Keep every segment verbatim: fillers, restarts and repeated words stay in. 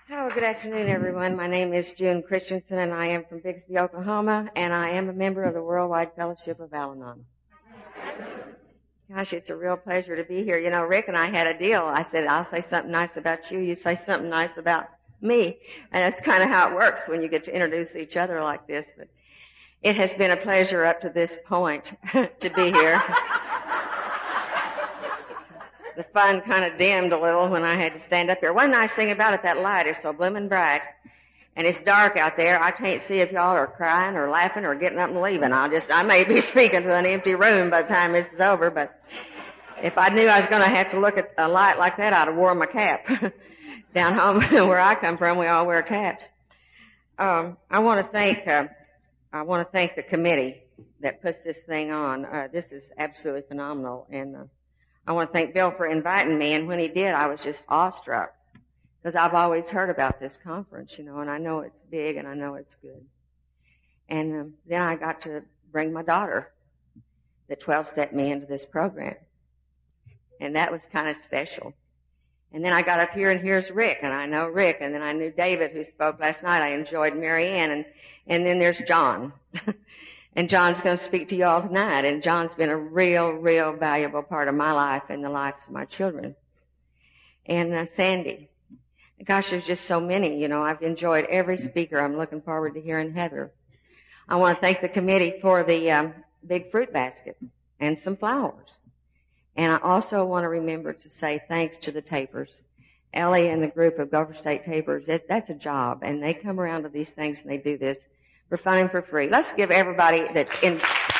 Oh, good afternoon, everyone. My name is June Christensen, and I am from Bixby, Oklahoma, and I am a member of the Worldwide Fellowship of Al-Anon. Gosh, it's a real pleasure to be here. You know, Rick and I had a deal. I said, I'll say something nice about you, you say something nice about me. And that's kind of how it works when you get to introduce each other like this. But it has been a pleasure up to this point to be here. The fun kind of dimmed a little when I had to stand up here. One nice thing about it, that light is so blooming bright. And it's dark out there. I can't see if y'all are crying or laughing or getting up and leaving. I'll just, I may be speaking to an empty room by the time this is over, but if I knew I was going to have to look at a light like that, I'd have worn my cap. Down home where I come from, we all wear caps. Um, I want to thank, uh, I want to thank the committee that puts this thing on. Uh, this is absolutely phenomenal, and uh, I want to thank Bill for inviting me, and when he did, I was just awestruck, because I've always heard about this conference, you know, and I know it's big and I know it's good. And um, then I got to bring my daughter, that twelve-stepped me into this program, and that was kind of special. And then I got up here, and here's Rick, and I know Rick, and then I knew David, who spoke last night. I enjoyed Mary Ann, and, and then there's John. And John's going to speak to you all tonight, and John's been a real, real valuable part of my life and the lives of my children. And uh, Sandy. Gosh, there's just so many, you know. I've enjoyed every speaker. I'm looking forward to hearing Heather. I want to thank the committee for the um, big fruit basket and some flowers. And I also want to remember to say thanks to the tapers. Ellie and the group of Gopher State Tapers, it, that's a job, and they come around to these things and they do this for fun and for free. Let's give everybody that's in...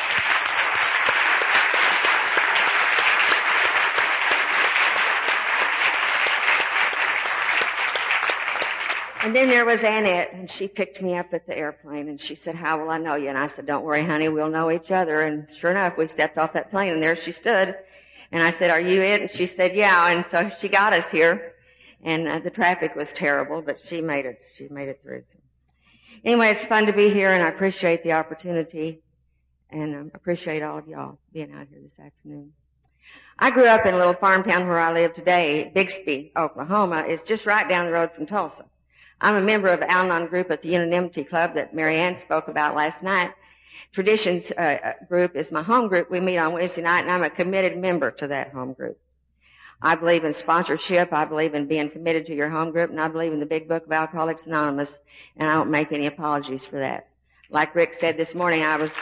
And then there was Annette, and she picked me up at the airplane, and she said, how will I know you? And I said, don't worry, honey, we'll know each other. And sure enough, we stepped off that plane, and there she stood. And I said, are you it? And she said, yeah. And so she got us here. And uh, the traffic was terrible, but she made it. She made it through. Anyway, it's fun to be here, and I appreciate the opportunity, and um, appreciate all of y'all being out here this afternoon. I grew up in a little farm town where I live today. Bixby, Oklahoma, is just right down the road from Tulsa. I'm a member of the Al-Anon group at the Unanimity Club that Mary Ann spoke about last night. Traditions uh, group is my home group. We meet on Wednesday night, and I'm a committed member to that home group. I believe in sponsorship. I believe in being committed to your home group, and I believe in the big book of Alcoholics Anonymous, and I don't make any apologies for that. Like Rick said this morning, I was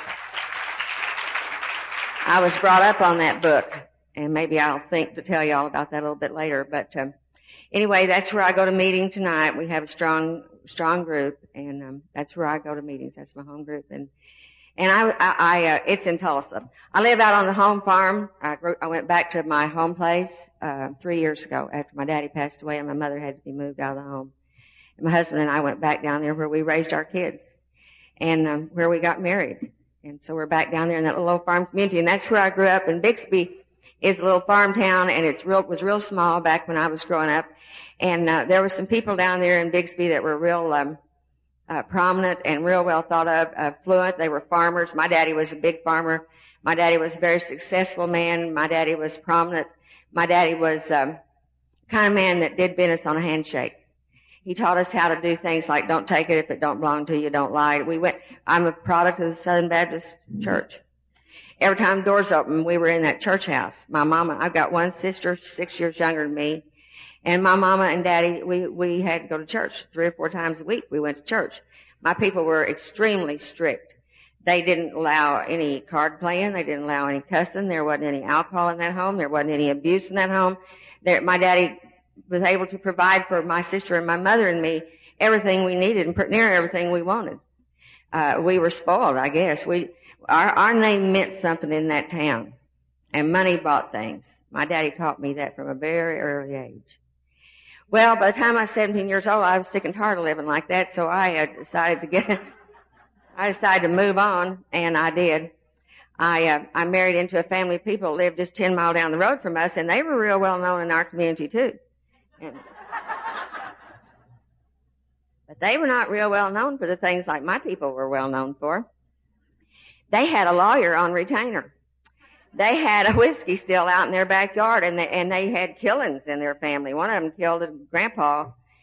I was brought up on that book, and maybe I'll think to tell you all about that a little bit later. But um, anyway, that's where I go to meeting tonight. We have a strong strong group, and um, that's where I go to meetings. That's my home group, and And I, I, I uh, it's in Tulsa. I live out on the home farm. I, grew, I went back to my home place, uh, three years ago after my daddy passed away and my mother had to be moved out of the home. And my husband and I went back down there where we raised our kids and, um, where we got married. And so we're back down there in that little old farm community, and that's where I grew up. And Bixby is a little farm town, and it's real, was real small back when I was growing up. And, uh, there were some people down there in Bixby that were real, um, Uh, prominent and real well thought of, uh, fluent. They were farmers. My daddy was a big farmer. My daddy was a very successful man. My daddy was prominent. My daddy was um, kind of man that did business on a handshake. He taught us how to do things like don't take it if it don't belong to you, don't lie. We went. I'm a product of the Southern Baptist Church. Every time doors opened, we were in that church house. My mama, I've got one sister, six years younger than me. And my mama and daddy, we, we had to go to church three or four times a week. We went to church. My people were extremely strict. They didn't allow any card playing. They didn't allow any cussing. There wasn't any alcohol in that home. There wasn't any abuse in that home. There, my daddy was able to provide for my sister and my mother and me everything we needed and near everything we wanted. Uh, we were spoiled, I guess. We, our, our name meant something in that town. And money bought things. My daddy taught me that from a very early age. Well, by the time I was seventeen years old, I was sick and tired of living like that, so I uh, decided to get, I decided to move on, and I did. I, uh, I married into a family of people that lived just ten miles down the road from us, and they were real well known in our community too. And, but they were not real well known for the things like my people were well known for. They had a lawyer on retainer. They had a whiskey still out in their backyard, and they, and they had killings in their family. One of them killed a grandpa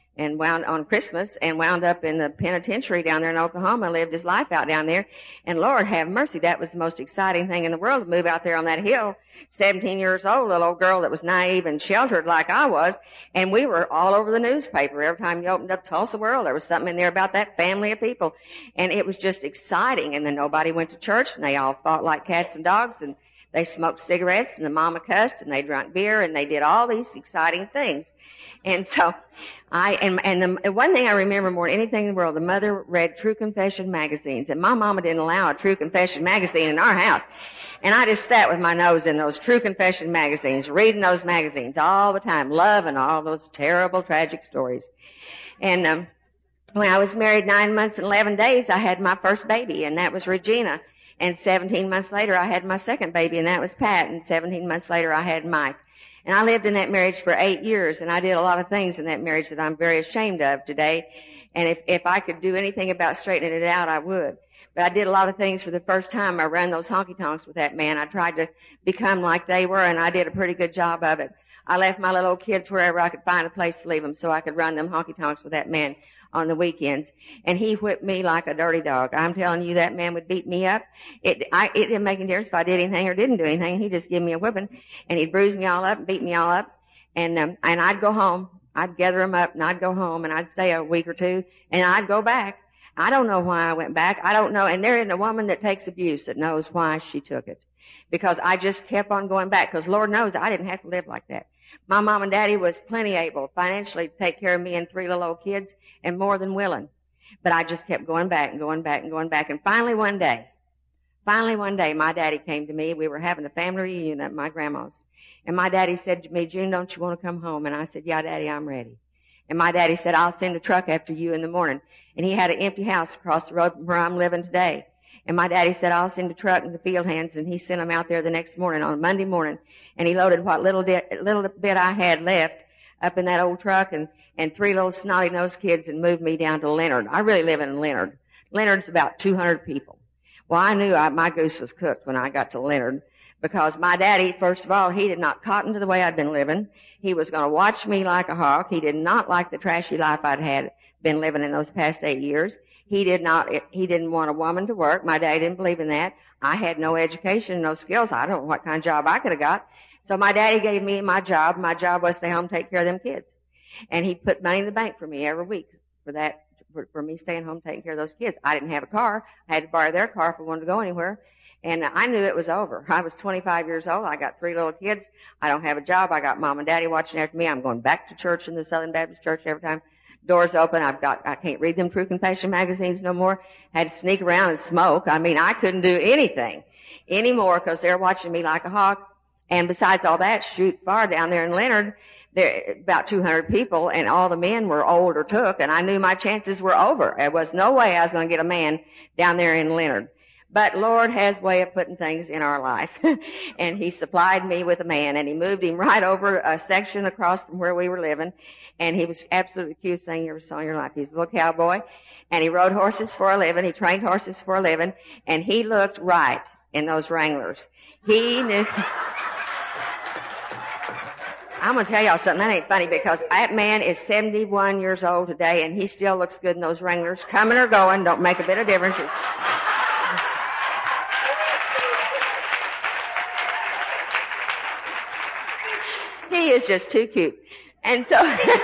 and wound on Christmas and wound up in the penitentiary down there in Oklahoma, lived his life out down there. And Lord have mercy, that was the most exciting thing in the world to move out there on that hill. seventeen years old, little old girl that was naive and sheltered like I was. And we were all over the newspaper. Every time you opened up Tulsa World, there was something in there about that family of people. And it was just exciting. And then nobody went to church, and they all fought like cats and dogs, and they smoked cigarettes, and the mama cussed, and they drank beer, and they did all these exciting things. And so I, and, and the one thing I remember more than anything in the world, the mother read True Confession magazines, and my mama didn't allow a True Confession magazine in our house. And I just sat with my nose in those True Confession magazines, reading those magazines all the time, loving all those terrible, tragic stories. And um, when I was married nine months and eleven days, I had my first baby, and that was Regina. And seventeen months later, I had my second baby, and that was Pat. And seventeen months later, I had Mike. And I lived in that marriage for eight years, and I did a lot of things in that marriage that I'm very ashamed of today. And if, if I could do anything about straightening it out, I would. But I did a lot of things for the first time. I ran those honky-tonks with that man. I tried to become like they were, and I did a pretty good job of it. I left my little old kids wherever I could find a place to leave them so I could run them honky-tonks with that man on the weekends. And he whipped me like a dirty dog. I'm telling you, that man would beat me up. It, I, it didn't make any difference if I did anything or didn't do anything. He'd just give me a whipping, and he'd bruise me all up and beat me all up. And, um, and I'd go home. I'd gather them up, and I'd go home, and I'd stay a week or two, and I'd go back. I don't know why I went back. I don't know. And there isn't a woman that takes abuse that knows why she took it. Because I just kept on going back. Because Lord knows I didn't have to live like that. My mom and daddy was plenty able financially to take care of me and three little old kids, and more than willing. But I just kept going back and going back and going back. And finally one day, finally one day, my daddy came to me. We were having a family reunion at my grandma's. And my daddy said to me, June, don't you want to come home? And I said, yeah, Daddy, I'm ready. And my daddy said, I'll send a truck after you in the morning. And he had an empty house across the road from where I'm living today. And my daddy said, I'll send a truck and the field hands. And he sent them out there the next morning on Monday morning. And he loaded what little, di- little bit I had left up in that old truck, and, and three little snotty-nosed kids, and moved me down to Leonard. I really live in Leonard. Leonard's about two hundred people. Well, I knew I, my goose was cooked when I got to Leonard, because my daddy, first of all, he did not cotton to the way I'd been living. He was going to watch me like a hawk. He did not like the trashy life I'd had been living in those past eight years. He did not, he didn't want a woman to work. My daddy didn't believe in that. I had no education, no skills. I don't know what kind of job I could have got. So my daddy gave me my job. My job was to stay home and take care of them kids. And he put money in the bank for me every week for that, for, for me staying home taking care of those kids. I didn't have a car. I had to borrow their car if I wanted to go anywhere. And I knew it was over. I was twenty-five years old. I got three little kids. I don't have a job. I got mom and daddy watching after me. I'm going back to church in the Southern Baptist Church every time doors open. I've got, I can't read them True Confession magazines no more. Had to sneak around and smoke. I mean, I couldn't do anything anymore because they're watching me like a hawk. And besides all that, shoot far down there in Leonard, there about two hundred people, and all the men were old or took, and I knew my chances were over. There was no way I was going to get a man down there in Leonard. But Lord has a way of putting things in our life. And he supplied me with a man, and he moved him right over a section across from where we were living. And he was absolutely the cutest thing you ever saw in your life. He was a little cowboy, and he rode horses for a living. He trained horses for a living, and he looked right in those Wranglers. He knew... I'm going to tell y'all something. That ain't funny, because that man is seventy-one years old today, and he still looks good in those Wranglers. Coming or going, don't make a bit of difference. He is just too cute. And so,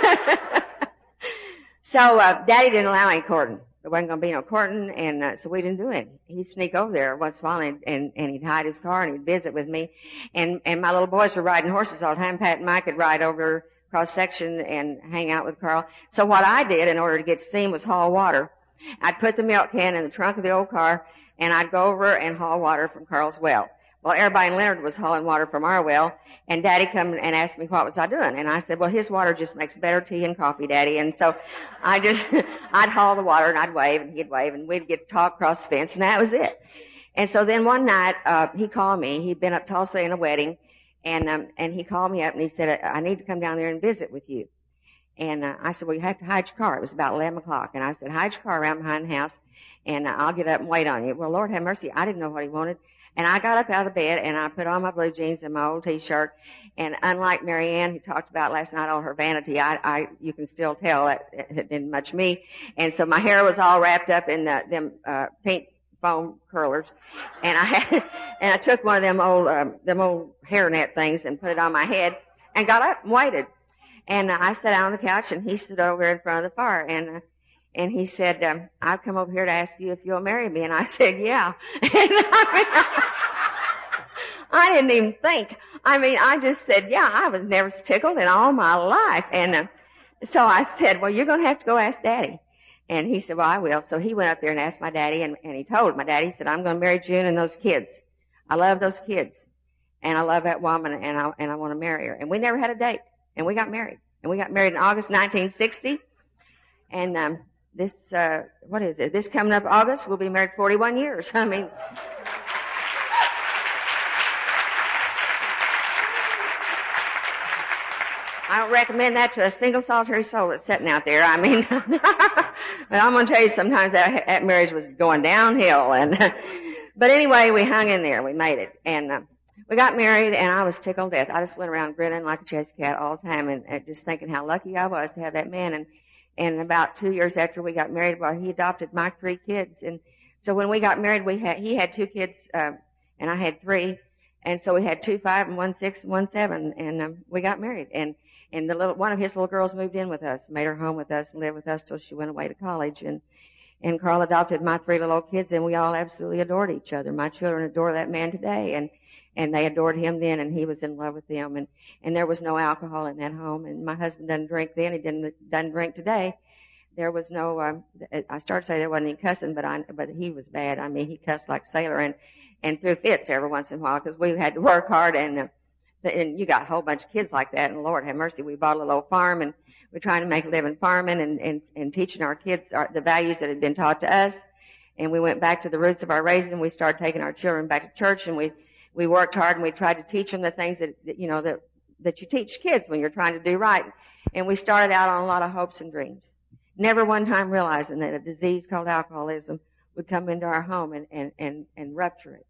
so, uh, Daddy didn't allow any courting. There wasn't going to be no courting, and uh, so we didn't do it. He'd sneak over there once in a while, and, and, and he'd hide his car, and he'd visit with me. And, and my little boys were riding horses all the time. Pat and Mike would ride over cross section and hang out with Carl. So what I did in order to get to see him was haul water. I'd put the milk can in the trunk of the old car, and I'd go over and haul water from Carl's well. Well, everybody in Leonard was hauling water from our well, and Daddy come and asked me what was I doing. And I said, well, his water just makes better tea and coffee, Daddy. And so I just, I'd haul the water, and I'd wave, and he'd wave, and we'd get to talk across the fence, and that was it. And so then one night, uh, he called me. He'd been up Tulsa in a wedding, and, um, and he called me up, and he said, I need to come down there and visit with you. And, uh, I said, well, you have to hide your car. It was about eleven o'clock. And I said, hide your car around behind the house, and uh, I'll get up and wait on you. Well, Lord have mercy, I didn't know what he wanted. And I got up out of bed, and I put on my blue jeans and my old T-shirt. And unlike Mary Ann, who talked about last night all her vanity, I, I, you can still tell that it didn't much me. And so my hair was all wrapped up in the, them uh, pink foam curlers, and I had, and I took one of them old, um, them old hairnet things and put it on my head, and got up and waited. And uh, I sat down on the couch, and he stood over in front of the fire, and uh, and he said, um, "I've come over here to ask you if you'll marry me." And I said, "Yeah." And I, I didn't even think. I mean, I just said, "Yeah." I was never tickled in all my life, and uh, so I said, "Well, you're going to have to go ask Daddy." And he said, "Well, I will." So he went up there and asked my daddy, and, and he told my daddy, he said, "I'm going to marry June and those kids. I love those kids, and I love that woman, and I and I want to marry her." And we never had a date, and we got married, and we got married in August nineteen sixty. And um, this, uh, what is it? This coming up August, we'll be married forty-one years. I mean. I don't recommend that to a single solitary soul that's sitting out there. I mean, but I'm going to tell you, sometimes that, that marriage was going downhill. And but anyway, we hung in there. We made it, and uh, we got married. And I was tickled to death. I just went around grinning like a chess cat all the time, and, and just thinking how lucky I was to have that man. And and about two years after we got married, well, he adopted my three kids. And so when we got married, we had he had two kids, uh, and I had three. And so we had two five and one six and one seven, and um, we got married. And And the little, one of his little girls moved in with us, made her home with us, and lived with us till she went away to college. And, and Carl adopted my three little old kids, and we all absolutely adored each other. My children adore that man today, and, and they adored him then, and he was in love with them. And, and there was no alcohol in that home, and my husband doesn't drink then, he didn't, doesn't drink today. There was no, um, I started to say there wasn't any cussing, but I, but he was bad. I mean, he cussed like a sailor and, and threw fits every once in a while, because we had to work hard, and, uh, and you got a whole bunch of kids like that, and Lord have mercy, we bought a little old farm, and we're trying to make a living farming and, and, and teaching our kids our, the values that had been taught to us. And we went back to the roots of our raising, and we started taking our children back to church, and we, we worked hard, and we tried to teach them the things that, that you know, that, that you teach kids when you're trying to do right. And we started out on a lot of hopes and dreams, never one time realizing that a disease called alcoholism would come into our home and, and, and, and rupture it.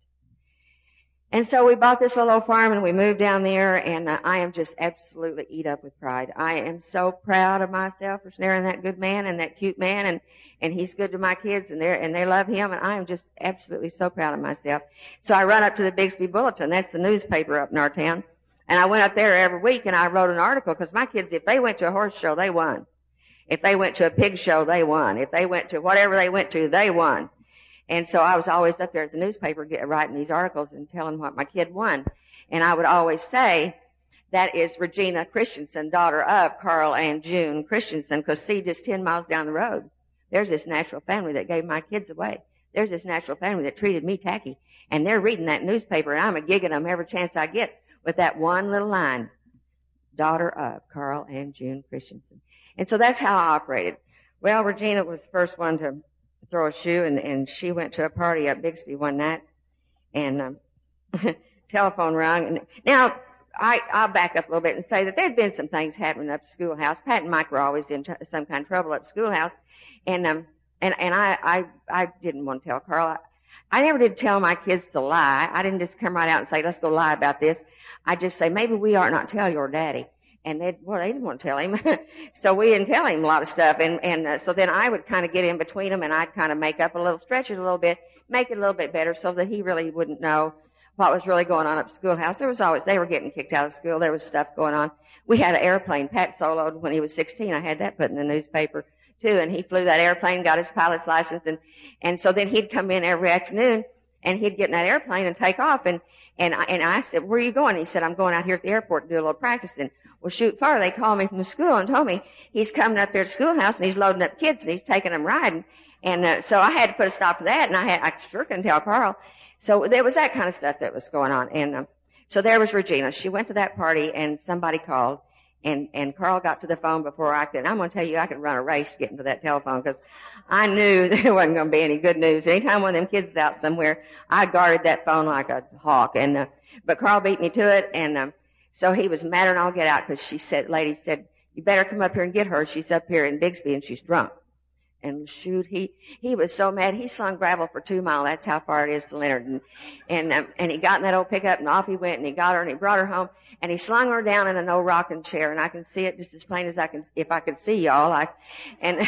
And so we bought this little old farm, and we moved down there, and uh, I am just absolutely eat up with pride. I am so proud of myself for snaring that good man and that cute man, and, and he's good to my kids, and they and they love him, and I am just absolutely so proud of myself. So I run up to the Bixby Bulletin. That's the newspaper up in our town. And I went up there every week, and I wrote an article, because my kids, if they went to a horse show, they won. If they went to a pig show, they won. If they went to whatever they went to, they won. And so I was always up there at the newspaper get, writing these articles and telling what my kid won. And I would always say, that is Regina Christensen, daughter of Carl and June Christensen, because see, just ten miles down the road, there's this natural family that gave my kids away. There's this natural family that treated me tacky. And they're reading that newspaper, and I'm a gigging them every chance I get with that one little line, daughter of Carl and June Christensen. And so that's how I operated. Well, Regina was the first one to throw a shoe, and, and she went to a party at Bixby one night, and um, telephone rang. And now I, I'll back up a little bit and say that there'd been some things happening up at the schoolhouse. Pat and Mike were always in t- some kind of trouble at the schoolhouse, and um, and and I I I didn't want to tell Carl. I, I never did tell my kids to lie. I didn't just come right out and say, "Let's go lie about this." I just say, "Maybe we ought not tell your daddy." And they, well, they didn't want to tell him. So we didn't tell him a lot of stuff. And, and uh, so then I would kind of get in between them, and I'd kind of make up a little, stretch it a little bit, make it a little bit better so that he really wouldn't know what was really going on at the schoolhouse. There was always, they were getting kicked out of school. There was stuff going on. We had an airplane. Pat soloed when he was sixteen. I had that put in the newspaper too. And he flew that airplane, got his pilot's license. And, and so then he'd come in every afternoon, and he'd get in that airplane and take off. And, and I, and I said, "Where are you going?" He said, "I'm going out here at the airport to do a little practicing." Well, shoot far, they called me from the school and told me he's coming up there to the schoolhouse, and he's loading up kids, and he's taking them riding. And uh, so I had to put a stop to that, and I had, I sure couldn't tell Carl. So there was that kind of stuff that was going on. And um, so there was Regina. She went to that party, and somebody called, and, and Carl got to the phone before I could. And I'm going to tell you, I could run a race getting to that telephone, because I knew there wasn't going to be any good news. Anytime one of them kids was out somewhere, I guarded that phone like a hawk. And uh, but Carl beat me to it, and um, so he was madder than all get out, because she said, lady said, "You better come up here and get her. She's up here in Bixby, and she's drunk." And shoot, he, he was so mad. He slung gravel for two miles. That's how far it is to Leonard. And, and, um, and he got in that old pickup and off he went and he got her and he brought her home and he slung her down in an old rocking chair. And I can see it just as plain as I can, if I could see y'all. I, and,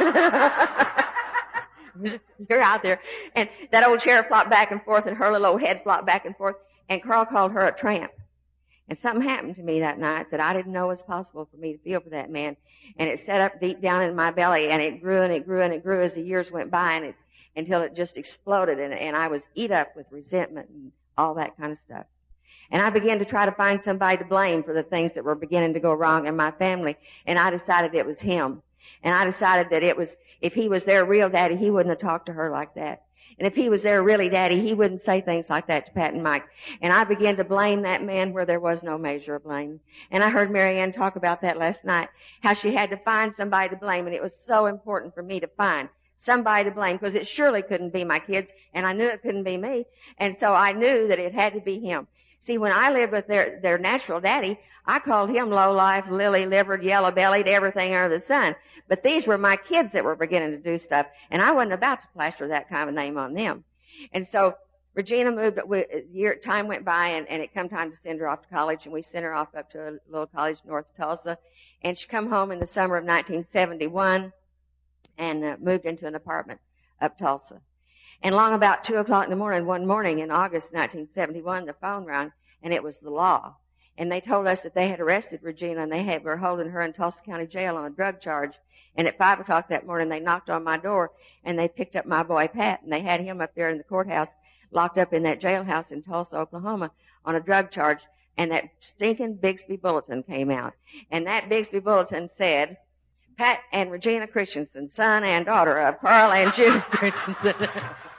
you're out there. And that old chair flopped back and forth and her little old head flopped back and forth. And Carl called her a tramp. And something happened to me that night that I didn't know was possible for me to feel for that man. And it set up deep down in my belly, and it grew and it grew and it grew as the years went by, and it, until it just exploded, and, and I was eat up with resentment and all that kind of stuff. And I began to try to find somebody to blame for the things that were beginning to go wrong in my family, and I decided it was him. And I decided that it was, if he was their real daddy, he wouldn't have talked to her like that. And if he was their really daddy, he wouldn't say things like that to Pat and Mike. And I began to blame that man where there was no measure of blame. And I heard Mary Ann talk about that last night, how she had to find somebody to blame. And it was so important for me to find somebody to blame because it surely couldn't be my kids. And I knew it couldn't be me. And so I knew that it had to be him. See, when I lived with their, their natural daddy, I called him low-life, lily-livered, yellow-bellied, everything under the sun. But these were my kids that were beginning to do stuff, and I wasn't about to plaster that kind of name on them. And so Regina moved, year, time went by, and, and it come time to send her off to college, and we sent her off up to a little college north of Tulsa. And she come home in the summer of nineteen seventy-one and uh, moved into an apartment up Tulsa. And long about two o'clock in the morning, one morning in August nineteen seventy-one, the phone rang, and it was the law. And they told us that they had arrested Regina, and they had, were holding her in Tulsa County Jail on a drug charge. And at five o'clock that morning, they knocked on my door, and they picked up my boy, Pat, and they had him up there in the courthouse, locked up in that jailhouse in Tulsa, Oklahoma, on a drug charge. And that stinking Bixby Bulletin came out. And that Bixby Bulletin said, Pat and Regina Christensen, son and daughter of Carl and June Christensen,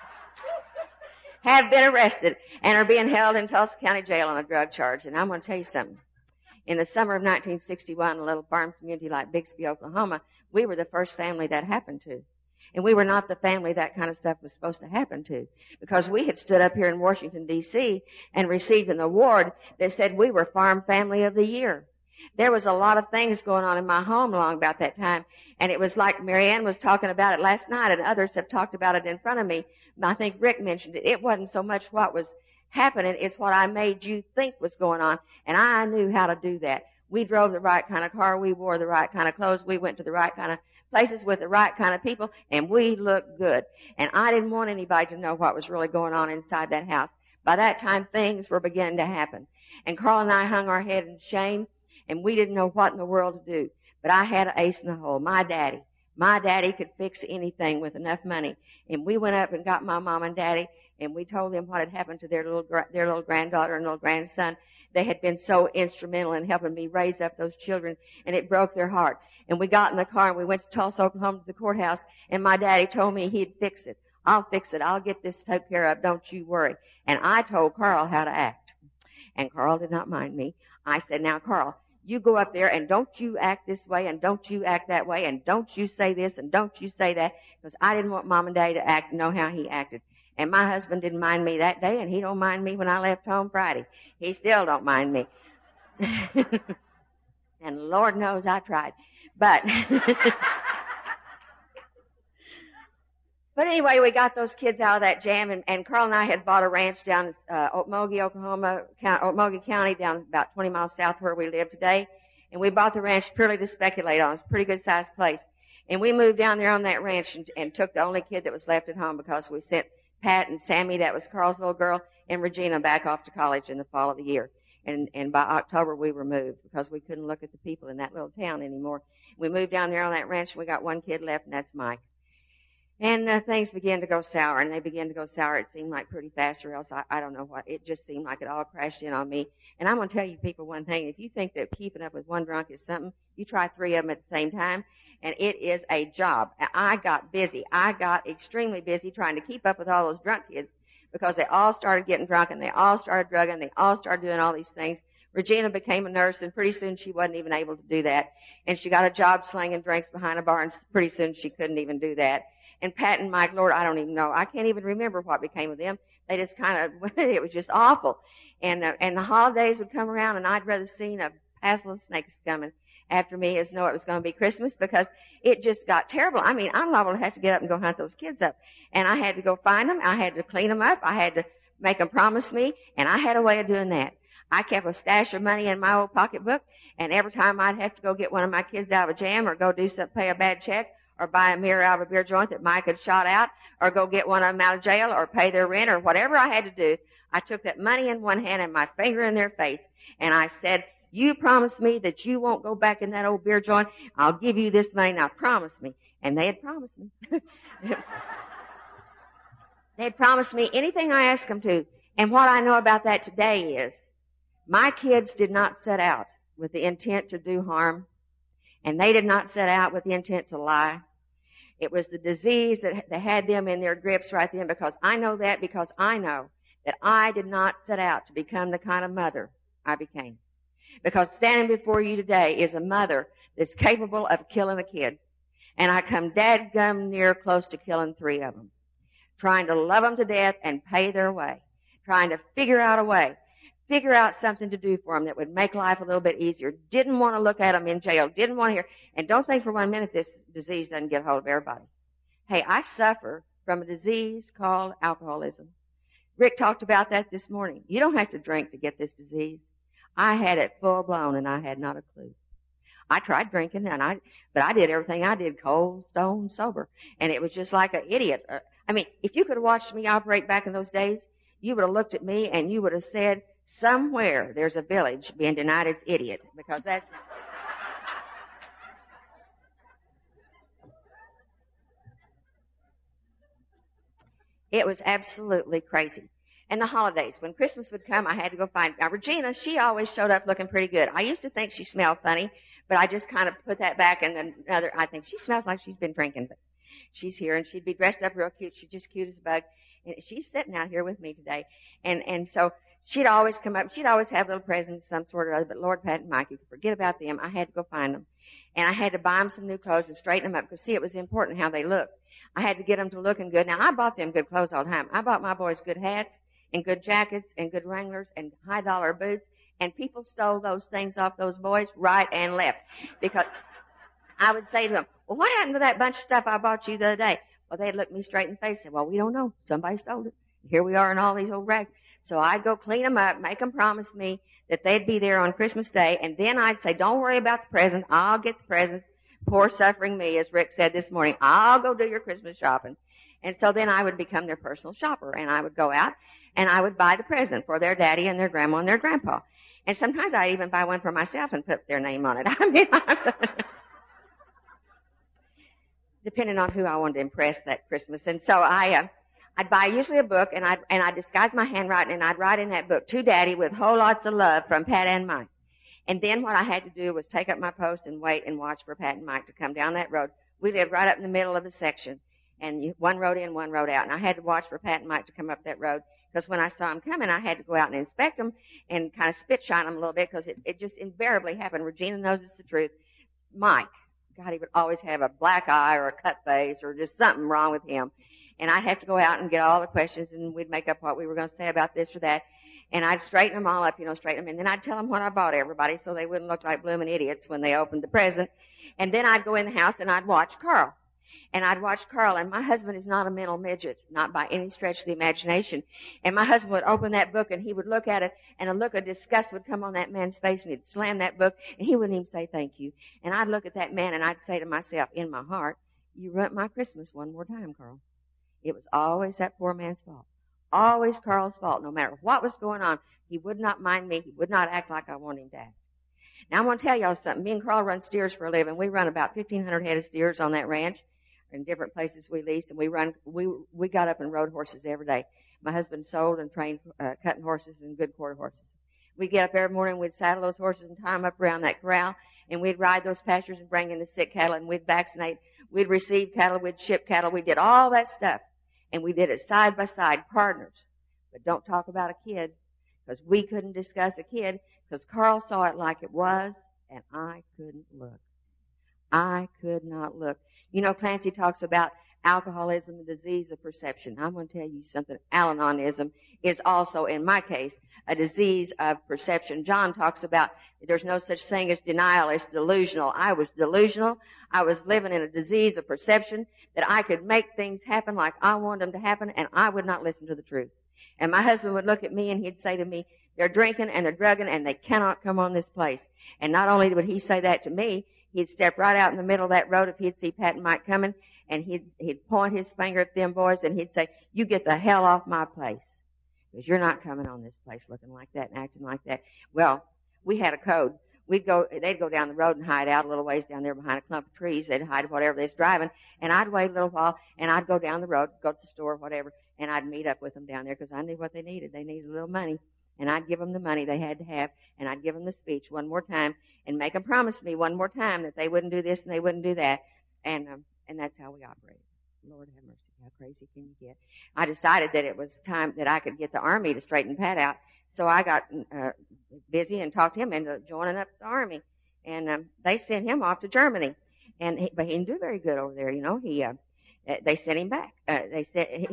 have been arrested and are being held in Tulsa County Jail on a drug charge. And I'm going to tell you something. In the summer of nineteen sixty-one, a little farm community like Bixby, Oklahoma, we were the first family that happened to. And we were not the family that kind of stuff was supposed to happen to. Because we had stood up here in Washington, D C and received an award that said we were Farm Family of the Year. There was a lot of things going on in my home along about that time. And it was like Mary Ann was talking about it last night, and others have talked about it in front of me. I think Rick mentioned it. It wasn't so much what was happening, it's what I made you think was going on. And I knew how to do that. We drove the right kind of car. We wore the right kind of clothes. We went to the right kind of places with the right kind of people, and we looked good. And I didn't want anybody to know what was really going on inside that house. By that time, things were beginning to happen. And Carl and I hung our head in shame, and we didn't know what in the world to do. But I had an ace in the hole. My daddy. My daddy could fix anything with enough money. And we went up and got my mom and daddy, and we told them what had happened to their little, their little granddaughter and little grandson. They had been so instrumental in helping me raise up those children, and it broke their heart. And we got in the car and we went to Tulsa, Oklahoma to the courthouse, and my daddy told me he'd fix it. I'll fix it. I'll get this taken care of. Don't you worry. And I told Carl how to act. And Carl did not mind me. I said, now, Carl, you go up there and don't you act this way and don't you act that way and don't you say this and don't you say that, because I didn't want Mom and Daddy to act and know how he acted. And my husband didn't mind me that day, and he don't mind me when I left home Friday. He still don't mind me. And Lord knows I tried. But, but anyway, we got those kids out of that jam, and, and Carl and I had bought a ranch down uh, Okmulgee, Oklahoma, Okmulgee County, down about twenty miles south where we live today. And we bought the ranch purely to speculate on. It's a pretty good sized place. And we moved down there on that ranch and, and took the only kid that was left at home, because we sent Pat and Sammy, that was Carl's little girl, and Regina back off to college in the fall of the year. And, and by October we were moved because we couldn't look at the people in that little town anymore. We moved down there on that ranch, and we got one kid left, and that's Mike. And uh, things began to go sour, and they began to go sour. It seemed like pretty fast, or else I, I don't know what. It just seemed like it all crashed in on me. And I'm going to tell you people one thing. If you think that keeping up with one drunk is something, you try three of them at the same time, and it is a job. I got busy. I got extremely busy trying to keep up with all those drunk kids, because they all started getting drunk, and they all started drugging, they all started doing all these things. Regina became a nurse, and pretty soon she wasn't even able to do that. And she got a job slinging drinks behind a bar, and pretty soon she couldn't even do that. And Pat and Mike, Lord, I don't even know. I can't even remember what became of them. They just kind of, it was just awful. And uh, and the holidays would come around, and I'd rather seen a passel of snakes coming. after me as though it was going to be Christmas because it just got terrible. I mean, I'm liable to have to get up and go hunt those kids up. And I had to go find them. I had to clean them up. I had to make them promise me. And I had a way of doing that. I kept a stash of money in my old pocketbook. And every time I'd have to go get one of my kids out of a jam or go do something, pay a bad check or buy a mirror out of a beer joint that Mike had shot out or go get one of them out of jail or pay their rent or whatever I had to do, I took that money in one hand and my finger in their face. And I said, you promise me that you won't go back in that old beer joint. I'll give you this money. Now promise me. And they had promised me. They had promised me anything I asked them to. And what I know about that today is my kids did not set out with the intent to do harm. And they did not set out with the intent to lie. It was the disease that, that had them in their grips right then, because I know that because I know that I did not set out to become the kind of mother I became. Because standing before you today is a mother that's capable of killing a kid. And I come dadgum near close to killing three of them. Trying to love them to death and pay their way. Trying to figure out a way. Figure out something to do for them that would make life a little bit easier. Didn't want to look at them in jail. Didn't want to hear. And don't think for one minute this disease doesn't get hold of everybody. Hey, I suffer from a disease called alcoholism. Rick talked about that this morning. You don't have to drink to get this disease. I had it full blown and I had not a clue. I tried drinking and I, but I did everything I did cold, stone, sober. And it was just like an idiot. I mean, if you could have watched me operate back in those days, you would have looked at me and you would have said, somewhere there's a village being denied its idiot, because that's it was absolutely crazy. And the holidays, when Christmas would come, I had to go find now Regina. She always showed up looking pretty good. I used to think she smelled funny, but I just kind of put that back. And then another, I think she smells like she's been drinking, but she's here and she'd be dressed up real cute. She's just cute as a bug, and she's sitting out here with me today. And and so. She'd always come up. She'd always have little presents, some sort or other. But Lord, Pat and Mike, you could forget about them. I had to go find them. And I had to buy them some new clothes and straighten them up because, see, it was important how they looked. I had to get them to looking good. Now, I bought them good clothes all the time. I bought my boys good hats and good jackets and good Wranglers and high-dollar boots. And people stole those things off those boys right and left. Because I would say to them, well, what happened to that bunch of stuff I bought you the other day? Well, they'd look me straight in the face and say, well, we don't know. Somebody stole it. Here we are in all these old rags. So I'd go clean them up, make them promise me that they'd be there on Christmas Day, and then I'd say, don't worry about the presents. I'll get the presents. Poor suffering me, as Rick said this morning. I'll go do your Christmas shopping. And so then I would become their personal shopper, and I would go out, and I would buy the present for their daddy and their grandma and their grandpa. And sometimes I'd even buy one for myself and put their name on it. I mean, depending on who I wanted to impress that Christmas. And so I... Uh, I'd buy usually a book, and I'd, and I'd disguise my handwriting, and I'd write in that book, to Daddy with whole lots of love from Pat and Mike. And then what I had to do was take up my post and wait and watch for Pat and Mike to come down that road. We lived right up in the middle of the section, and you, one road in, one road out. And I had to watch for Pat and Mike to come up that road, because when I saw them coming, I had to go out and inspect them and kind of spit shine them a little bit, because it, it just invariably happened. Regina knows it's the truth. Mike, God, he would always have a black eye or a cut face or just something wrong with him. And I'd have to go out and get all the questions, and we'd make up what we were going to say about this or that. And I'd straighten them all up, you know, straighten them. And then I'd tell them what I bought everybody so they wouldn't look like blooming idiots when they opened the present. And then I'd go in the house and I'd watch Carl. And I'd watch Carl. And my husband is not a mental midget, not by any stretch of the imagination. And my husband would open that book and he would look at it, and a look of disgust would come on that man's face, and he'd slam that book, and he wouldn't even say thank you. And I'd look at that man and I'd say to myself in my heart, you ruined my Christmas one more time, Carl. It was always that poor man's fault. Always Carl's fault. No matter what was going on, he would not mind me. He would not act like I wanted him to act. Now, I'm going to tell y'all something. Me and Carl run steers for a living. We run about fifteen hundred head of steers on that ranch in different places we leased, and we run, we, we got up and rode horses every day. My husband sold and trained, uh, cutting horses and good quarter horses. We'd get up every morning, we'd saddle those horses and tie them up around that corral, and we'd ride those pastures and bring in the sick cattle, and we'd vaccinate. We'd receive cattle, we'd ship cattle, we did all that stuff. And we did it side by side, partners. But don't talk about a kid, because we couldn't discuss a kid, because Carl saw it like it was, and I couldn't look. I could not look. You know, Clancy talks about alcoholism, a disease of perception. I'm going to tell you something. Al-Anonism is also, in my case, a disease of perception. John talks about there's no such thing as denial, it's delusional. I was delusional. I was living in a disease of perception that I could make things happen like I wanted them to happen, and I would not listen to the truth. And my husband would look at me and he'd say to me, they're drinking and they're drugging and they cannot come on this place. And not only would he say that to me, he'd step right out in the middle of that road if he'd see Pat and Mike coming, and he'd, he'd point his finger at them boys and he'd say, you get the hell off my place. Because you're not coming on this place looking like that and acting like that. Well, we had a code. We'd go, they'd go down the road and hide out a little ways down there behind a clump of trees. They'd hide whatever they was driving. And I'd wait a little while and I'd go down the road, go to the store, whatever, and I'd meet up with them down there because I knew what they needed. They needed a little money. And I'd give them the money they had to have, and I'd give them the speech one more time and make them promise me one more time that they wouldn't do this and they wouldn't do that. And, um, and that's how we operated. Lord have mercy. How crazy can you get? I decided that it was time that I could get the Army to straighten Pat out. So I got uh, busy and talked him into joining up the Army. And um, they sent him off to Germany. And he, but he didn't do very good over there, you know. He, uh, they sent him back. Uh, they said... He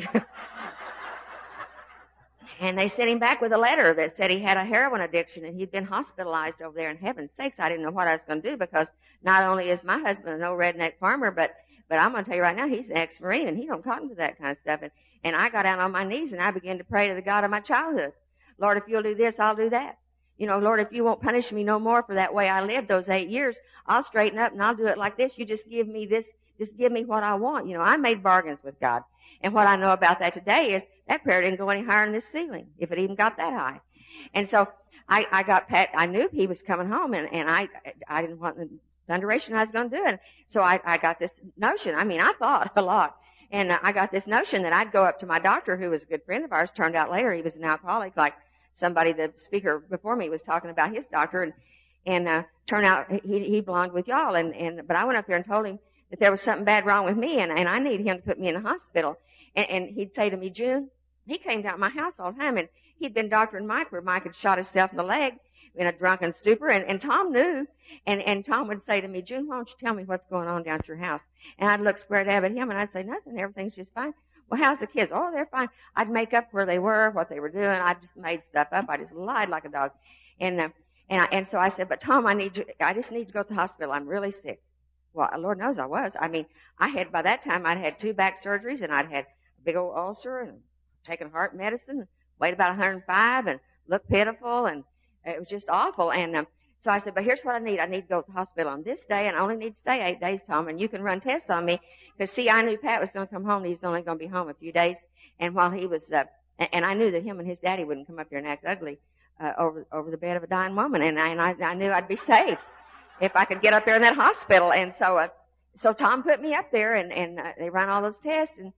And they sent him back with a letter that said he had a heroin addiction and he'd been hospitalized over there. In heaven's sakes, I didn't know what I was going to do because not only is my husband an old redneck farmer, but but I'm going to tell you right now, he's an ex-Marine and he don't cotton to that kind of stuff. And, and I got down on my knees and I began to pray to the God of my childhood. Lord, if you'll do this, I'll do that. You know, Lord, if you won't punish me no more for that way I lived those eight years, I'll straighten up and I'll do it like this. You just give me this, just give me what I want. You know, I made bargains with God. And what I know about that today is that prayer didn't go any higher than this ceiling, if it even got that high. And so I, I got Pat, I knew he was coming home and, and I, I didn't want the thunderation I was going to do it. So I, I got this notion. I mean, I thought a lot. And uh, I got this notion that I'd go up to my doctor, who was a good friend of ours. Turned out later he was an alcoholic, like somebody, the speaker before me was talking about his doctor. And, and, uh, turned out he, he belonged with y'all. And, and, but I went up there and told him that there was something bad wrong with me and, and I needed him to put me in the hospital. And, and he'd say to me, June, he came down to my house all the time, and he'd been doctoring Mike where Mike had shot himself in the leg in a drunken stupor, and, and Tom knew, and, and Tom would say to me, June, why don't you tell me what's going on down at your house? And I'd look square at him, and I'd say, nothing, everything's just fine. Well, how's the kids? Oh, they're fine. I'd make up where they were, what they were doing. I just made stuff up. I just lied like a dog. And, uh, and, I, and so I said, but Tom, I need you, I just need to go to the hospital. I'm really sick. Well, Lord knows I was. I mean, I had, by that time, I'd had two back surgeries, and I'd had big old ulcer and taking heart medicine, weighed about one hundred five and looked pitiful, and it was just awful. And um, so I said, but here's what I need. I need to go to the hospital on this day, and I only need to stay eight days, Tom, and you can run tests on me. Because, see, I knew Pat was going to come home. He was only going to be home a few days. And while he was, uh, and I knew that him and his daddy wouldn't come up there and act ugly uh, over over the bed of a dying woman. And I, and I, I knew I'd be safe if I could get up there in that hospital. And so uh, so Tom put me up there, and, and uh, they ran all those tests, and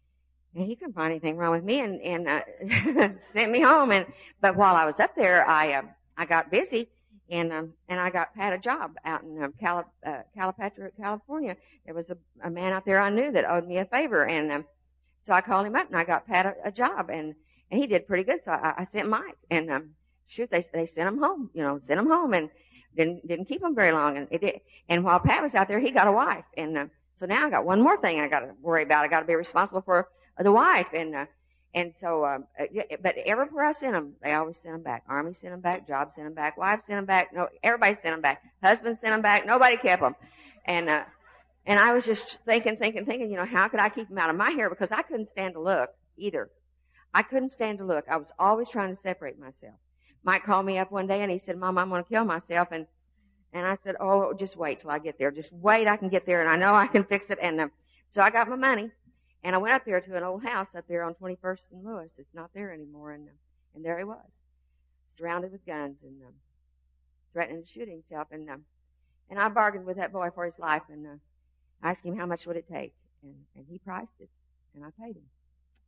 And he couldn't find anything wrong with me, and, and uh, sent me home. And but while I was up there, I uh, I got busy, and um, and I got Pat a job out in um, Cali, uh, Calipatria, California. There was a, a man out there I knew that owed me a favor, and um, so I called him up, and I got Pat a, a job, and and he did pretty good. So I, I sent Mike, and um, shoot, they they sent him home, you know, sent him home, and didn't didn't keep him very long. And it did. And while Pat was out there, he got a wife, and uh, so now I got one more thing I got to worry about. I got to be responsible for the wife, and uh, and so, um, uh, but everywhere I sent them, they always sent them back. Army sent them back, job sent them back, wife sent them back. No, everybody sent them back. Husband sent them back. Nobody kept them, and uh, and I was just thinking, thinking, thinking. You know, how could I keep them out of my hair? Because I couldn't stand to look either. I couldn't stand to look. I was always trying to separate myself. Mike called me up one day and he said, Mom, I'm going to kill myself, and and I said, oh, just wait till I get there. Just wait, I can get there, and I know I can fix it. And uh, so I got my money. And I went up there to an old house up there on twenty-first and Lewis. It's not there anymore. And, uh, and there he was, surrounded with guns and um, threatening to shoot himself. And um, and I bargained with that boy for his life, and uh, I asked him how much would it take. And, and he priced it, and I paid him.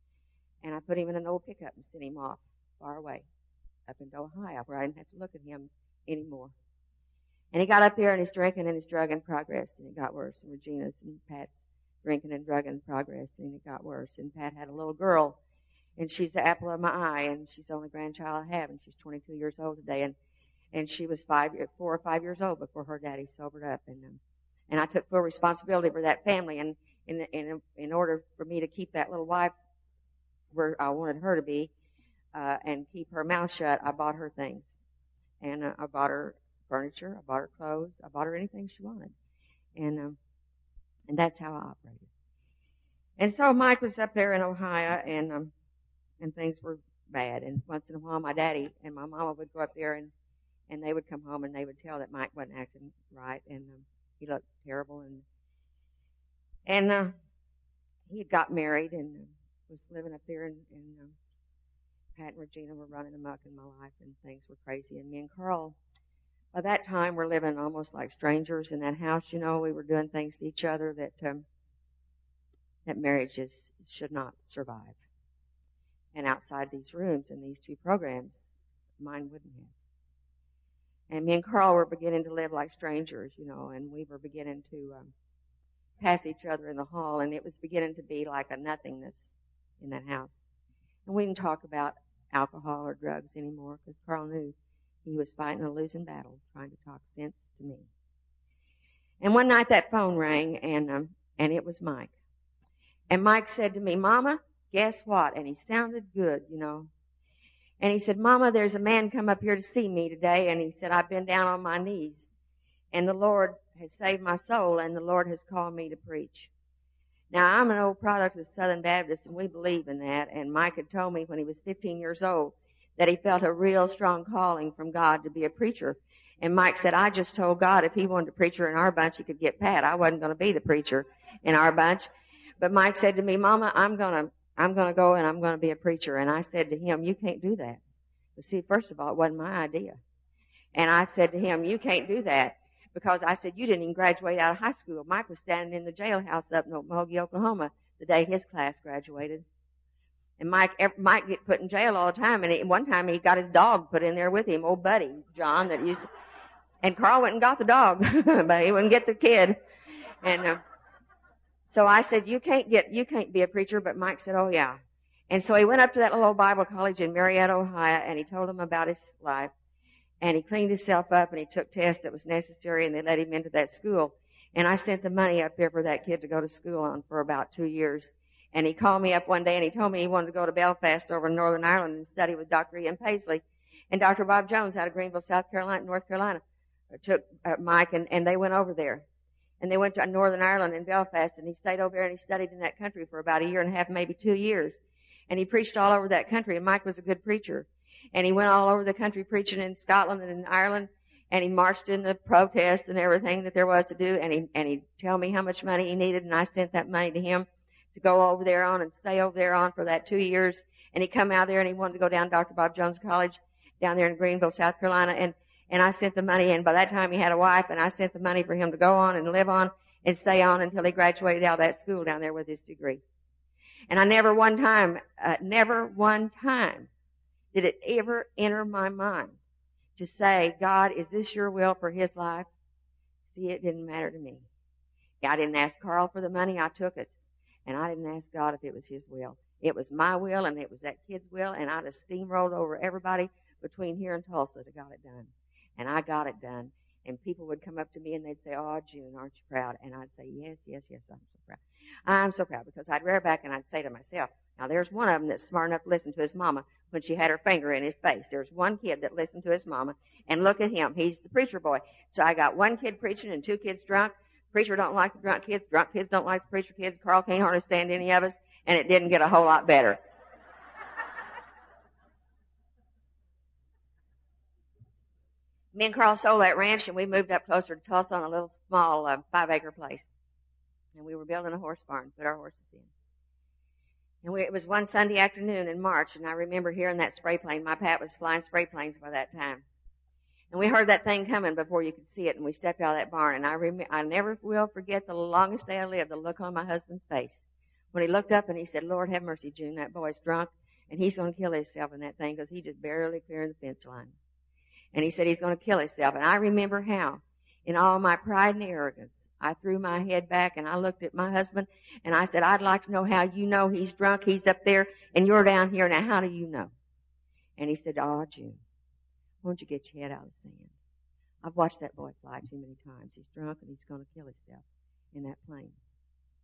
And I put him in an old pickup and sent him off far away up into Ohio, where I didn't have to look at him anymore. And he got up there, and his drinking and his drugging progressed, and it got worse. And Regina's and Pat's drinking and drugging progressed, and it got worse. And Pat had a little girl, and she's the apple of my eye, and she's the only grandchild I have, and she's twenty-two years old today. And and she was five, four or five years old before her daddy sobered up, and um, and I took full responsibility for that family. And in, in, in order for me to keep that little wife where I wanted her to be, uh, and keep her mouth shut, I bought her things. And uh, I bought her furniture, I bought her clothes, I bought her anything she wanted. And, um, and that's how I operated. And so Mike was up there in Ohio, and, um, and things were bad. And once in a while, my daddy and my mama would go up there, and, and they would come home, and they would tell that Mike wasn't acting right, and um, he looked terrible. And and uh, he had got married and uh, was living up there, and, and um, Pat and Regina were running amok in my life, and things were crazy. And me and Carl, by that time, were living almost like strangers in that house. You know, we were doing things to each other that um, that marriages should not survive. And outside these rooms and these two programs, mine wouldn't have. And me and Carl were beginning to live like strangers, you know, and we were beginning to um, pass each other in the hall, and it was beginning to be like a nothingness in that house. And we didn't talk about alcohol or drugs anymore because Carl knew he was fighting a losing battle trying to talk sense to me. And one night that phone rang, and um, and it was Mike. And Mike said to me, "Mama, guess what?" And he sounded good, you know. And he said, "Mama, there's a man come up here to see me today." And he said, "I've been down on my knees, and the Lord has saved my soul, and the Lord has called me to preach." Now, I'm an old product of Southern Baptist, and we believe in that. And Mike had told me when he was fifteen years old that he felt a real strong calling from God to be a preacher. And Mike said, "I just told God if he wanted a preacher in our bunch, he could get Pat. I wasn't going to be the preacher in our bunch." But Mike said to me, "Mama, I'm going to I'm going to go and I'm going to be a preacher." And I said to him, "You can't do that." But see, first of all, it wasn't my idea. And I said to him, "You can't do that." Because I said, "You didn't even graduate out of high school." Mike was standing in the jailhouse up in Okmulgee, Oklahoma, the day his class graduated. And Mike, Mike get put in jail all the time. And he, one time he got his dog put in there with him, old buddy, John, that used to, and Carl went and got the dog, but he wouldn't get the kid. And, uh, so I said, "You can't get, you can't be a preacher." But Mike said, "Oh yeah." And so he went up to that little old Bible college in Marietta, Ohio, and he told them about his life. And he cleaned himself up, and he took tests that was necessary, and they let him into that school. And I sent the money up there for that kid to go to school on for about two years. And he called me up one day, and he told me he wanted to go to Belfast over in Northern Ireland and study with Doctor Ian Paisley. And Doctor Bob Jones out of Greenville, South Carolina, North Carolina, took uh, Mike, and, and they went over there. And they went to Northern Ireland and Belfast, and he stayed over there, and he studied in that country for about a year and a half, maybe two years. And he preached all over that country, and Mike was a good preacher. And he went all over the country preaching in Scotland and in Ireland, and he marched in the protests and everything that there was to do, and he, and he'd tell me how much money he needed, and I sent that money to him to go over there on and stay over there on for that two years. And he come out there, and he wanted to go down to Doctor Bob Jones College down there in Greenville, South Carolina, and, and I sent the money, and by that time he had a wife, and I sent the money for him to go on and live on and stay on until he graduated out of that school down there with his degree. And I never one time, uh, never one time did it ever enter my mind to say, "God, is this your will for his life?" See, it didn't matter to me. I didn't ask Carl for the money. I took it. And I didn't ask God if it was his will. It was my will, and it was that kid's will, and I just steamrolled over everybody between here and Tulsa that got it done. And I got it done. And people would come up to me, and they'd say, "Oh, June, aren't you proud?" And I'd say, "Yes, yes, yes, I'm so proud. I'm so proud," because I'd rear back and I'd say to myself, now there's one of them that's smart enough to listen to his mama when she had her finger in his face. There's one kid that listened to his mama, and look at him. He's the preacher boy. So I got one kid preaching and two kids drunk. Preacher don't like the drunk kids. Drunk kids don't like the preacher kids. Carl can't hardly stand any of us, and it didn't get a whole lot better. Me and Carl sold that ranch, and we moved up closer to Tulsa on a little small uh, five-acre place. And we were building a horse barn, put our horses in. And we, it was one Sunday afternoon in March, and I remember hearing that spray plane. My Pat was flying spray planes by that time. And we heard that thing coming before you could see it, and we stepped out of that barn. And I rem- I never will forget the longest day I lived, the look on my husband's face. When he looked up and he said, "Lord have mercy, June, that boy's drunk, and he's going to kill himself in that thing because he just barely cleared the fence line." And he said he's going to kill himself. And I remember how, in all my pride and arrogance, I threw my head back and I looked at my husband and I said, "I'd like to know how you know he's drunk. He's up there and you're down here. Now, how do you know?" And he said, "Oh, June, won't you get your head out of the sand? I've watched that boy fly too many times. He's drunk and he's going to kill himself in that plane."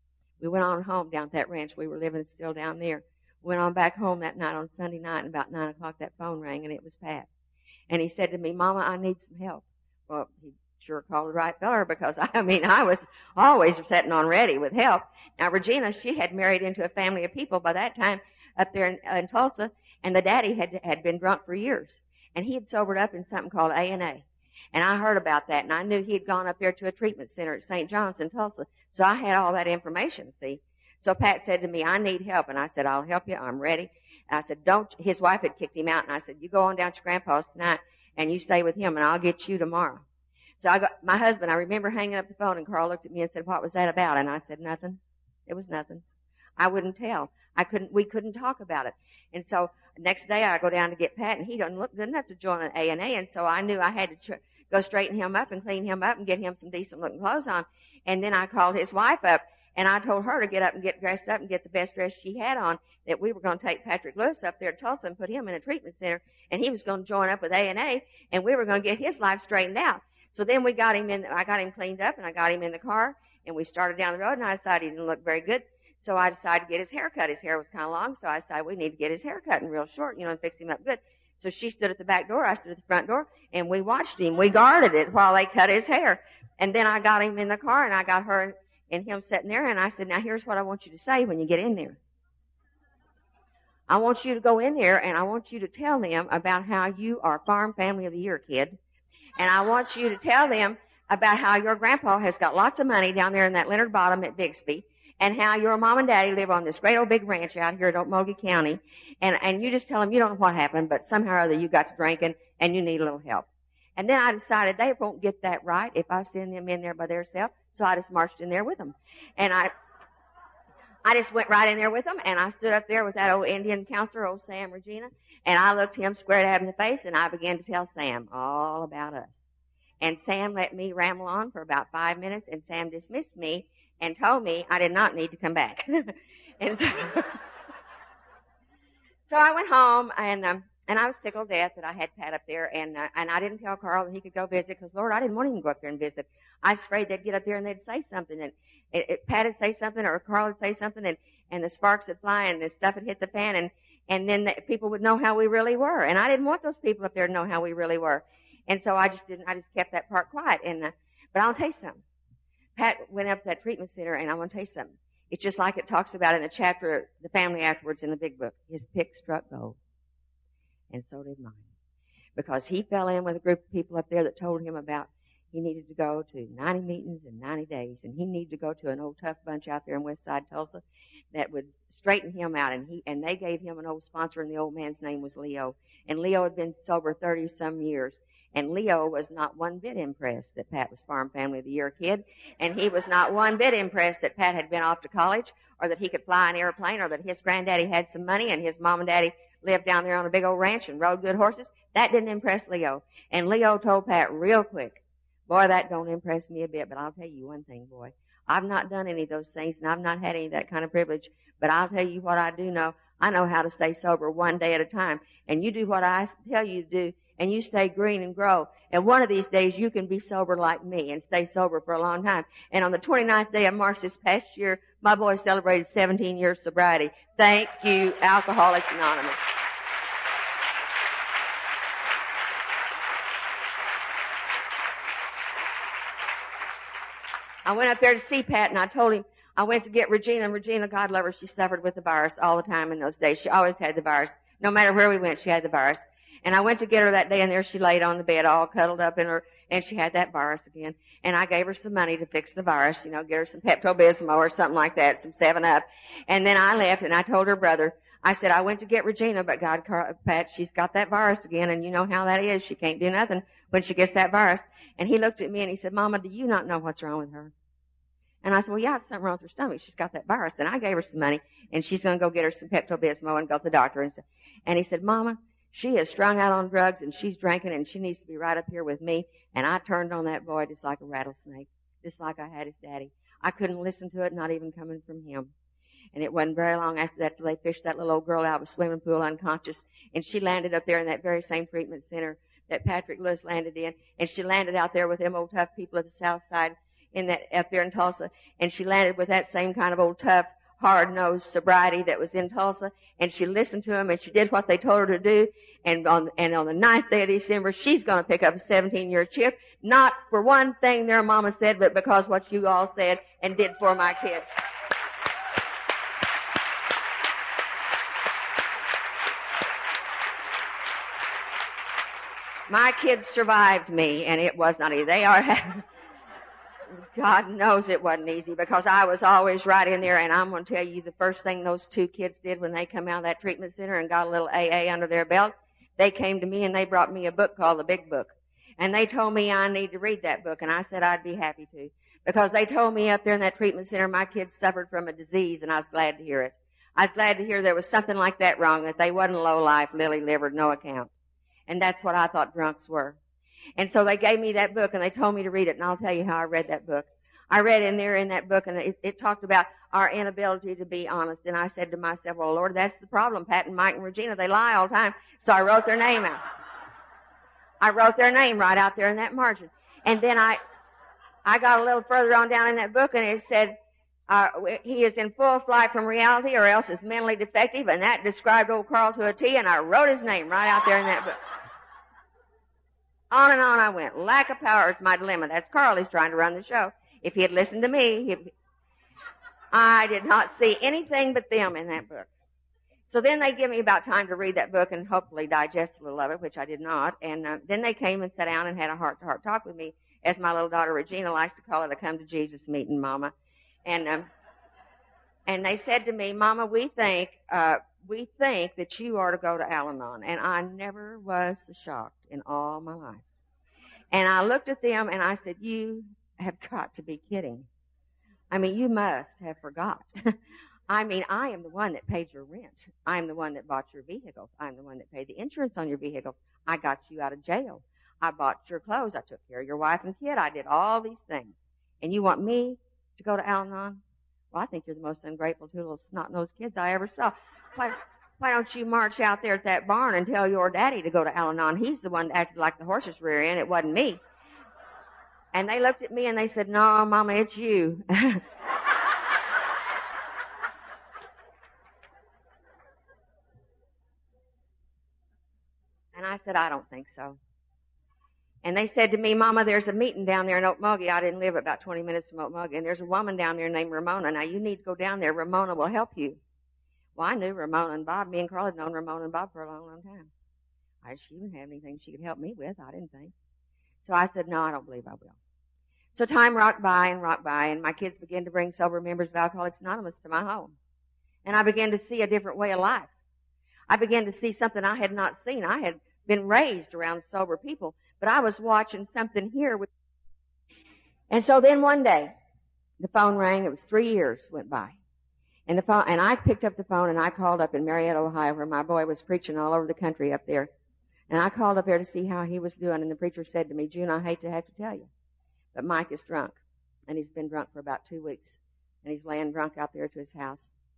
We went on home down at that ranch. We were living still down there. Went on back home that night on Sunday night, and about nine o'clock that phone rang, and it was Pat. And he said to me, Mama, I need some help. Well, he sure called the right feller, because, I mean, I was always sitting on ready with help. Now, Regina, she had married into a family of people by that time up there in, uh, in Tulsa, and the daddy had had been drunk for years. And he had sobered up in something called A and A. And I heard about that, and I knew he had gone up there to a treatment center at Saint John's in Tulsa. So I had all that information, see. So Pat said to me, I need help. And I said, I'll help you. I'm ready. And I said, don't, his wife had kicked him out. And I said, you go on down to Grandpa's tonight and you stay with him and I'll get you tomorrow. So I got, my husband, I remember hanging up the phone, and Carl looked at me and said, what was that about? And I said, nothing. It was nothing. I wouldn't tell. I couldn't, we couldn't talk about it. And so next day I go down to get Pat, and he doesn't look good enough to join an A and A. And so I knew I had to tr- go straighten him up and clean him up and get him some decent looking clothes on. And then I called his wife up, and I told her to get up and get dressed up and get the best dress she had on, that we were going to take Patrick Lewis up there to Tulsa and put him in a treatment center, and he was going to join up with A and A, and we were going to get his life straightened out. So then we got him in, I got him cleaned up, and I got him in the car, and we started down the road, and I decided he didn't look very good. So I decided to get his hair cut. His hair was kind of long, so I decided we need to get his hair cut and real short, you know, and fix him up good. So she stood at the back door, I stood at the front door, and we watched him. We guarded it while they cut his hair. And then I got him in the car, and I got her and him sitting there, and I said, now here's what I want you to say when you get in there. I want you to go in there, and I want you to tell them about how you are Farm Family of the Year, kid. And I want you to tell them about how your grandpa has got lots of money down there in that Leonard Bottom at Bixby, and how your mom and daddy live on this great old big ranch out here in Okmulgee County. And, and you just tell them you don't know what happened, but somehow or other you got to drinking and you need a little help. And then I decided they won't get that right if I send them in there by themselves. So I just marched in there with them. And I, I just went right in there with them, and I stood up there with that old Indian counselor, old Sam Regina, and I looked him square out in the face, and I began to tell Sam all about us. And Sam let me ramble on for about five minutes, and Sam dismissed me and told me I did not need to come back. And so, so I went home, and um, and I was tickled to death that I had Pat up there, and uh, and I didn't tell Carl that he could go visit, because, Lord, I didn't want him to go up there and visit. I was afraid they'd get up there and they'd say something, and it, it, Pat would say something, or Carl would say something, and, and the sparks would fly, and the stuff would hit the fan, and, and then the, people would know how we really were. And I didn't want those people up there to know how we really were. And so I just didn't, I just kept that part quiet. And, uh, but I'll tell you something. Pat went up to that treatment center, and I want to tell you something. It's just like it talks about in the chapter, The Family Afterwards in the big book. His pick struck gold. And so did mine. Because he fell in with a group of people up there that told him about he needed to go to ninety meetings in ninety days, and he needed to go to an old tough bunch out there in West Side Tulsa that would straighten him out. And he, and they gave him an old sponsor, and the old man's name was Leo. And Leo had been sober thirty some years. And Leo was not one bit impressed that Pat was Farm Family of the Year kid. And he was not one bit impressed that Pat had been off to college, or that he could fly an airplane, or that his granddaddy had some money and his mom and daddy lived down there on a big old ranch and rode good horses. That didn't impress Leo. And Leo told Pat real quick, boy, that don't impress me a bit, but I'll tell you one thing, boy. I've not done any of those things, and I've not had any of that kind of privilege, but I'll tell you what I do know. I know how to stay sober one day at a time. And you do what I tell you to do, and you stay green and grow. And one of these days you can be sober like me and stay sober for a long time. And on the twenty-ninth day of March this past year, my boy celebrated seventeen years sobriety. Thank you, Alcoholics Anonymous. I went up there to see Pat, and I told him I went to get Regina. And Regina, God love her, she suffered with the virus all the time in those days. She always had the virus. No matter where we went, she had the virus. And I went to get her that day, and there she laid on the bed all cuddled up in her, and she had that virus again. And I gave her some money to fix the virus, you know, get her some Pepto-Bismol or something like that, some seven up. And then I left, and I told her brother, I said, I went to get Regina, but God, Pat, she's got that virus again, and you know how that is. She can't do nothing when she gets that virus. And he looked at me, and he said, Mama, do you not know what's wrong with her? And I said, well, yeah, it's something wrong with her stomach. She's got that virus. And I gave her some money, and she's going to go get her some Pepto-Bismol and go to the doctor. And, and he said, Mama, she is strung out on drugs, and she's drinking, and she needs to be right up here with me. And I turned on that boy just like a rattlesnake, just like I had his daddy. I couldn't listen to it, not even coming from him. And it wasn't very long after that till they fished that little old girl out of a swimming pool unconscious, and she landed up there in that very same treatment center that Patrick Lewis landed in, and she landed out there with them old tough people of the South Side in that, up there in Tulsa, and she landed with that same kind of old tough, hard-nosed sobriety that was in Tulsa, and she listened to them, and she did what they told her to do, and on, and on the ninth day of December, she's gonna pick up a seventeen-year chip, not for one thing their mama said, but because what you all said and did for my kids. My kids survived me, and it was not easy. They are, God knows it wasn't easy, because I was always right in there, and I'm going to tell you the first thing those two kids did when they come out of that treatment center and got a little A A under their belt, they came to me and they brought me a book called The Big Book. And they told me I need to read that book, and I said I'd be happy to. Because they told me up there in that treatment center my kids suffered from a disease, and I was glad to hear it. I was glad to hear there was something like that wrong, that they wasn't low-life, lily-livered, no account. And that's what I thought drunks were. And so they gave me that book, and they told me to read it, and I'll tell you how I read that book. I read in there in that book, and it, it talked about our inability to be honest. And I said to myself, well, Lord, that's the problem. Pat and Mike and Regina, they lie all the time. So I wrote their name out. I wrote their name right out there in that margin. And then I, I got a little further on down in that book, and it said, uh, he is in full flight from reality or else is mentally defective, and that described old Carl to a T, and I wrote his name right out there in that book. On and on I went. Lack of power is my dilemma. That's Carl. He's trying to run the show. If he had listened to me, he, I did not see anything but them in that book. So then they give me about time to read that book and hopefully digest a little of it, which I did not. And uh, then they came and sat down and had a heart-to-heart talk with me, as my little daughter Regina likes to call it, a come-to-Jesus meeting, Mama. And um, and they said to me, Mama, we think uh, we think that you ought to go to Al-Anon. And I never was so shocked in all my life. And I looked at them and I said, you have got to be kidding. I mean, you must have forgot. I mean, I am the one that paid your rent. I am the one that bought your vehicles. I'm the one that paid the insurance on your vehicles. I got you out of jail. I bought your clothes. I took care of your wife and kid. I did all these things. And you want me to go to Al-Anon? Well, I think you're the most ungrateful two little snot-nosed kids I ever saw. Why, why don't you march out there at that barn and tell your daddy to go to Al-Anon? He's the one that acted like the horse's rear end. It wasn't me. And they looked at me and they said, no, Mama, it's you. And I said, I don't think so. And they said to me, Mama, there's a meeting down there in Okmulgee. I didn't live about twenty minutes from Okmulgee. And there's a woman down there named Ramona. Now, you need to go down there. Ramona will help you. Well, I knew Ramona and Bob. Me and Carl had known Ramona and Bob for a long, long time. I, she didn't have anything she could help me with, I didn't think. So I said, no, I don't believe I will. So time rocked by and rocked by, and my kids began to bring sober members of Alcoholics Anonymous to my home. And I began to see a different way of life. I began to see something I had not seen. I had been raised around sober people, but I was watching something here. With... And so then one day, the phone rang. It was three years went by. And the phone, and I picked up the phone and I called up in Marietta, Ohio, where my boy was preaching all over the country up there. And I called up there to see how he was doing, and the preacher said to me, June, I hate to have to tell you, but Mike is drunk. And he's been drunk for about two weeks. And he's laying drunk out there to his house.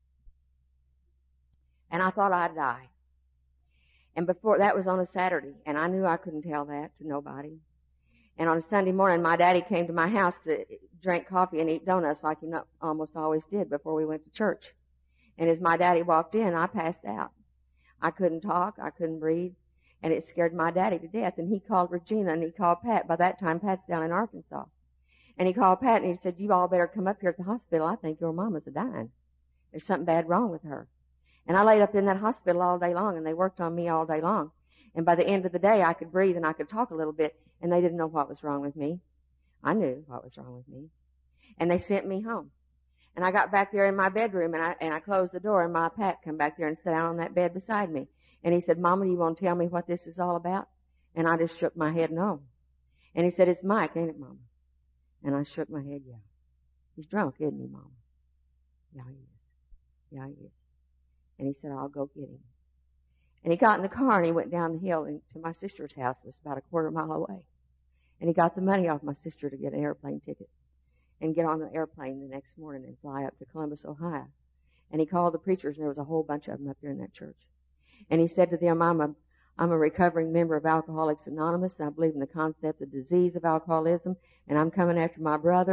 And I thought I'd die. And before, that was on a Saturday, and I knew I couldn't tell that to nobody. And on a Sunday morning, my daddy came to my house to drink coffee and eat donuts like he not, almost always did before we went to church. And as my daddy walked in, I passed out. I couldn't talk, I couldn't breathe, and it scared my daddy to death. And he called Regina and he called Pat. By that time, Pat's down in Arkansas. And he called Pat and he said, you all better come up here at the hospital. I think your mama's a-dying. There's something bad wrong with her. And I laid up in that hospital all day long, and they worked on me all day long. And by the end of the day, I could breathe and I could talk a little bit, and they didn't know what was wrong with me. I knew what was wrong with me. And they sent me home. And I got back there in my bedroom, and I, and I closed the door, and my Pat come back there and sat down on that bed beside me. And he said, Mama, do you want to tell me what this is all about? And I just shook my head no. And he said, it's Mike, ain't it, Mama? And I shook my head, yeah. He's drunk, isn't he, Mama? Yeah, he is. Yeah, he is. And he said, I'll go get him. And he got in the car and he went down the hill and to my sister's house. It was about a quarter mile away. And he got the money off my sister to get an airplane ticket and get on the airplane the next morning and fly up to Columbus, Ohio. And he called the preachers, and there was a whole bunch of them up there in that church. And he said to them, I'm a, I'm a recovering member of Alcoholics Anonymous, and I believe in the concept of disease of alcoholism, and I'm coming after my brother,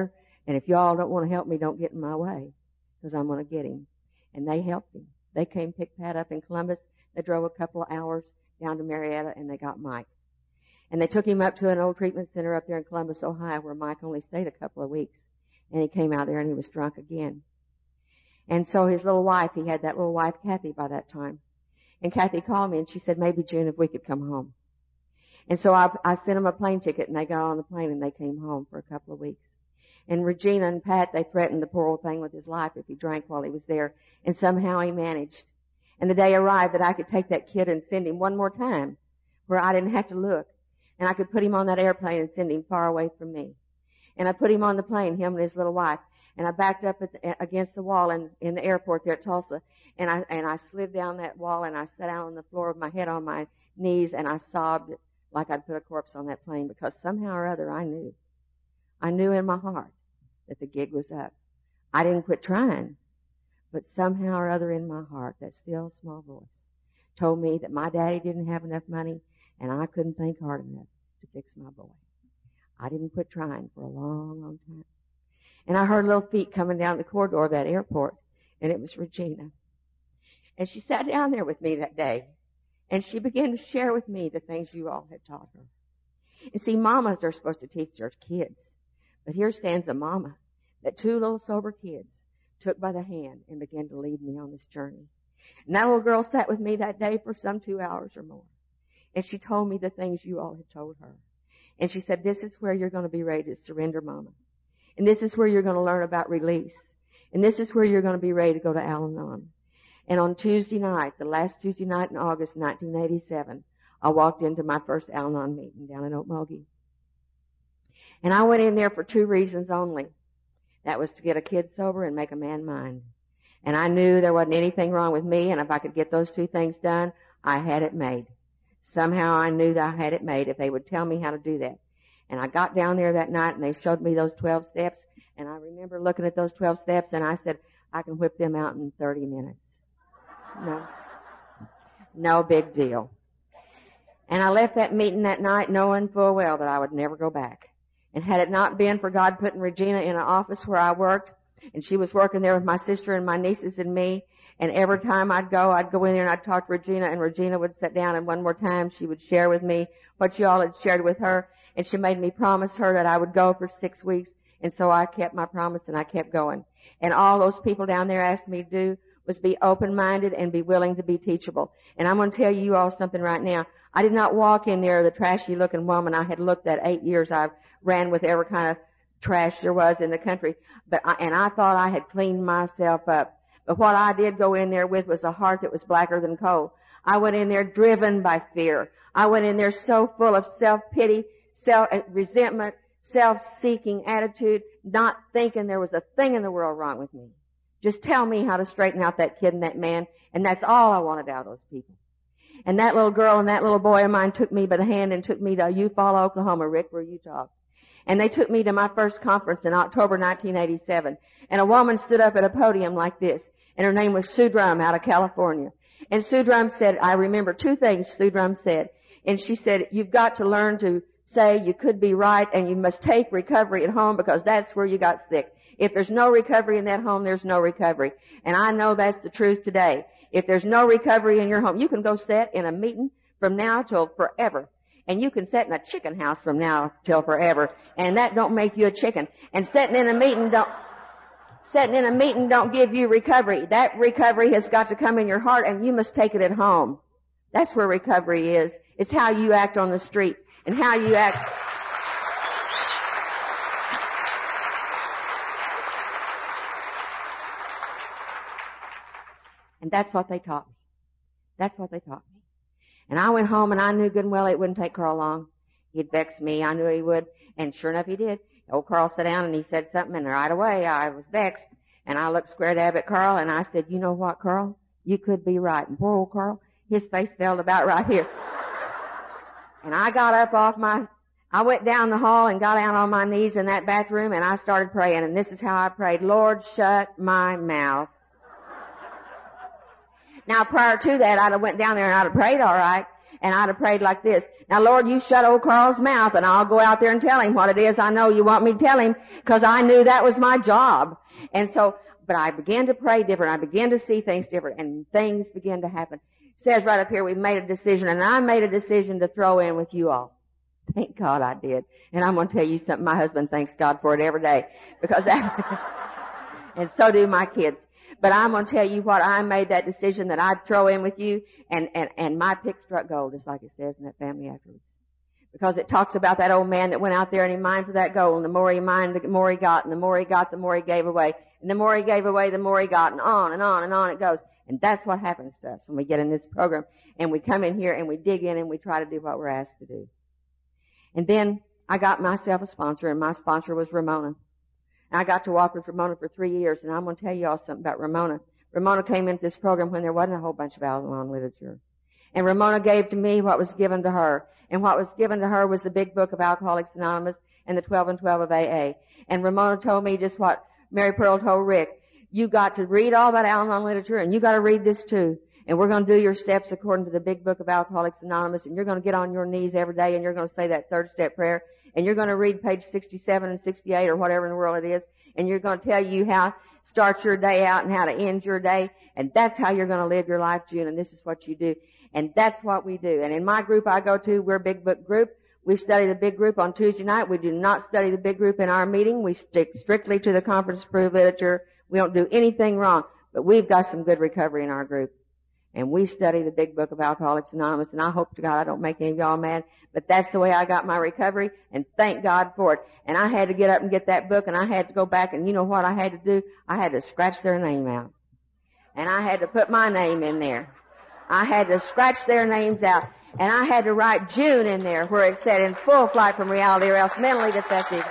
And if y'all don't want to help me, don't get in my way, because I'm going to get him. And they helped him. They came pick Pat up in Columbus. They drove a couple of hours down to Marietta, and they got Mike. And they took him up to an old treatment center up there in Columbus, Ohio, where Mike only stayed a couple of weeks. And he came out there and he was drunk again. And so his little wife, he had that little wife, Kathy, by that time. And Kathy called me and she said, maybe June, if we could come home. And so I, I sent them a plane ticket and they got on the plane and they came home for a couple of weeks. And Regina and Pat, they threatened the poor old thing with his life if he drank while he was there. And somehow he managed. And the day arrived that I could take that kid and send him one more time where I didn't have to look. And I could put him on that airplane and send him far away from me. And I put him on the plane, him and his little wife. And I backed up at the, against the wall in, in the airport there at Tulsa. And I, and I slid down that wall and I sat down on the floor with my head on my knees and I sobbed like I'd put a corpse on that plane, because somehow or other I knew. I knew in my heart that the gig was up. I didn't quit trying, but somehow or other in my heart, that still small voice told me that my daddy didn't have enough money and I couldn't think hard enough to fix my boy. I didn't quit trying for a long, long time. And I heard little feet coming down the corridor of that airport, and it was Regina. And she sat down there with me that day, and she began to share with me the things you all had taught her. And see, mamas are supposed to teach their kids. But here stands a mama that two little sober kids took by the hand and began to lead me on this journey. And that little girl sat with me that day for some two hours or more. And she told me the things you all had told her. And she said, this is where you're going to be ready to surrender, Mama. And this is where you're going to learn about release. And this is where you're going to be ready to go to Al-Anon. And on Tuesday night, the last Tuesday night in August nineteen eighty-seven, I walked into my first Al-Anon meeting down in Okmulgee. And I went in there for two reasons only. That was to get a kid sober and make a man mind. And I knew there wasn't anything wrong with me, and if I could get those two things done, I had it made. Somehow I knew that I had it made if they would tell me how to do that. And I got down there that night and they showed me those twelve steps, and I remember looking at those twelve steps and I said, I can whip them out in thirty minutes. No. No big deal. And I left that meeting that night knowing full well that I would never go back. And had it not been for God putting Regina in an office where I worked, and she was working there with my sister and my nieces and me, and every time I'd go, I'd go in there and I'd talk to Regina, and Regina would sit down, and one more time she would share with me what you all had shared with her, and she made me promise her that I would go for six weeks, and so I kept my promise and I kept going. And all those people down there asked me to do was be open-minded and be willing to be teachable. And I'm going to tell you all something right now. I did not walk in there the trashy-looking woman I had looked at eight years. I ran with every kind of trash there was in the country, but I, and I thought I had cleaned myself up. But what I did go in there with was a heart that was blacker than coal. I went in there driven by fear. I went in there so full of self-pity, self-resentment, self-seeking attitude, not thinking there was a thing in the world wrong with me. Just tell me how to straighten out that kid and that man, and that's all I wanted out of those people. And that little girl and that little boy of mine took me by the hand and took me to Eufaula, Oklahoma, Rick, where you talked. And they took me to my first conference in October nineteen eighty-seven. And a woman stood up at a podium like this, and her name was Sue Drum out of California. And Sue Drum said, I remember two things Sue Drum said. And she said, you've got to learn to say you could be right, and you must take recovery at home, because that's where you got sick. If there's no recovery in that home, there's no recovery. And I know that's the truth today. If there's no recovery in your home, you can go sit in a meeting from now till forever. And you can sit in a chicken house from now till forever. And that don't make you a chicken. And sitting in a meeting don't, sitting in a meeting don't give you recovery. That recovery has got to come in your heart, and you must take it at home. That's where recovery is. It's how you act on the street and how you act. And that's what they taught me. That's what they taught me. And I went home and I knew good and well it wouldn't take Carl long. He'd vex me. I knew he would. And sure enough he did. Old Carl sat down and he said something, and right away I was vexed. And I looked square dab at Carl and I said, you know what, Carl? You could be right. And poor old Carl, his face fell about right here. And I got up off my, I went down the hall and got down on my knees in that bathroom and I started praying. And this is how I prayed. Lord, shut my mouth. Now, prior to that, I'd have went down there and I'd have prayed all right. And I'd have prayed like this. Now, Lord, you shut old Carl's mouth, and I'll go out there and tell him what it is I know you want me to tell him, because I knew that was my job. And so, but I began to pray different. I began to see things different, and things began to happen. It says right up here, we made a decision, and I made a decision to throw in with you all. Thank God I did. And I'm going to tell you something. My husband thanks God for it every day, because that, and so do my kids. But I'm going to tell you what, I made that decision that I'd throw in with you, and, and, and my pick struck gold, just like it says in that family afterwards. Because it talks about that old man that went out there and he mined for that gold, and the more he mined, the more he got, and the more he got, the more he gave away. And the more he gave away, the more he got, and on and on and on it goes. And that's what happens to us when we get in this program, and we come in here and we dig in and we try to do what we're asked to do. And then I got myself a sponsor, and my sponsor was Ramona. I got to walk with Ramona for three years, and I'm going to tell you all something about Ramona. Ramona came into this program when there wasn't a whole bunch of Al-Anon literature. And Ramona gave to me what was given to her. And what was given to her was the big book of Alcoholics Anonymous and the twelve and twelve of A A. And Ramona told me just what Mary Pearl told Rick. You got to read all that Al-Anon literature, and you got to read this too. And we're going to do your steps according to the big book of Alcoholics Anonymous, and you're going to get on your knees every day, and you're going to say that third step prayer. And you're going to read page sixty-seven and sixty-eight or whatever in the world it is, and you're going to tell you how to start your day out and how to end your day, and that's how you're going to live your life, June, and this is what you do. And that's what we do. And in my group I go to, we're a big book group. We study the big group on Tuesday night. We do not study the big group in our meeting. We stick strictly to the conference-approved literature. We don't do anything wrong, but we've got some good recovery in our group. And we study the big book of Alcoholics Anonymous, and I hope to God I don't make any of y'all mad, but that's the way I got my recovery, and thank God for it. And I had to get up and get that book, and I had to go back, and you know what I had to do? I had to scratch their name out. And I had to put my name in there. I had to scratch their names out, and I had to write June in there where it said in full flight from reality or else mentally defective.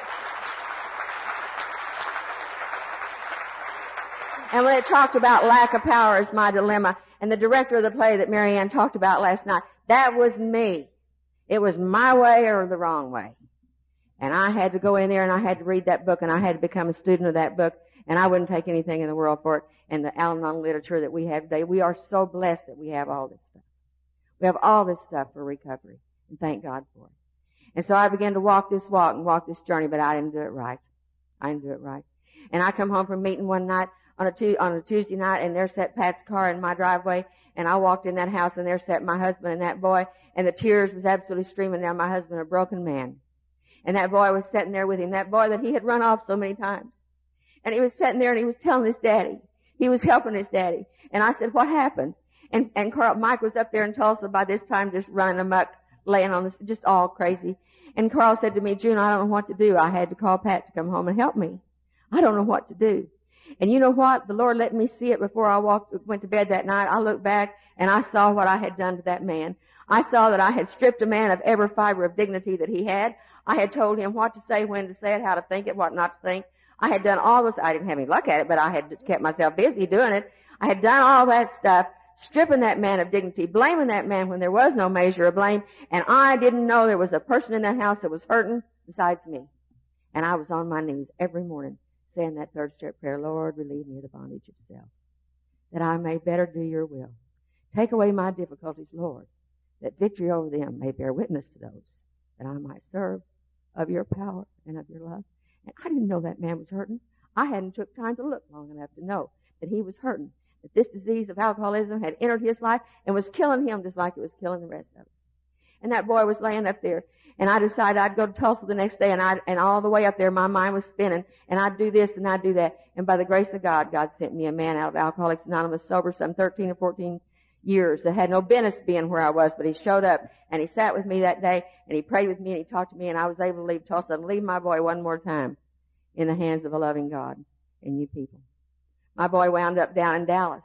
And when it talked about lack of power as my dilemma, and the director of the play that Mary Ann talked about last night, that was me. It was my way or the wrong way. And I had to go in there and I had to read that book, and I had to become a student of that book, and I wouldn't take anything in the world for it. And the Al-Anon literature that we have today, we are so blessed that we have all this stuff. We have all this stuff for recovery, and thank God for it. And so I began to walk this walk and walk this journey, but I didn't do it right. I didn't do it right. And I come home from meeting one night, on a, tu- on a Tuesday night, and there sat Pat's car in my driveway, and I walked in that house, and there sat my husband and that boy, and the tears was absolutely streaming down my husband, a broken man. And that boy was sitting there with him, that boy that he had run off so many times. And he was sitting there, and he was telling his daddy. He was helping his daddy. And I said, what happened? And, and Carl, Mike was up there in Tulsa by this time, just running amok, laying on this, just all crazy. And Carl said to me, June, I don't know what to do. I had to call Pat to come home and help me. I don't know what to do. And you know what? The Lord let me see it before I walked, went to bed that night. I looked back and I saw what I had done to that man. I saw that I had stripped a man of every fiber of dignity that he had. I had told him what to say, when to say it, how to think it, what not to think. I had done all this. I didn't have any luck at it, but I had kept myself busy doing it. I had done all that stuff, stripping that man of dignity, blaming that man when there was no measure of blame, and I didn't know there was a person in that house that was hurting besides me. And I was on my knees every morning saying that third step prayer, Lord, relieve me of the bondage of self, that I may better do your will. Take away my difficulties, Lord, that victory over them may bear witness to those, that I might serve of your power and of your love. And I didn't know that man was hurting. I hadn't took time to look long enough to know that he was hurting, that this disease of alcoholism had entered his life and was killing him just like it was killing the rest of us. And that boy was laying up there, and I decided I'd go to Tulsa the next day, and I and all the way up there my mind was spinning, and I'd do this and I'd do that. And by the grace of God, God sent me a man out of Alcoholics Anonymous, sober some thirteen or fourteen years, that had no business being where I was, but he showed up, and he sat with me that day, and he prayed with me, and he talked to me, and I was able to leave Tulsa and leave my boy one more time in the hands of a loving God and you people. My boy wound up down in Dallas.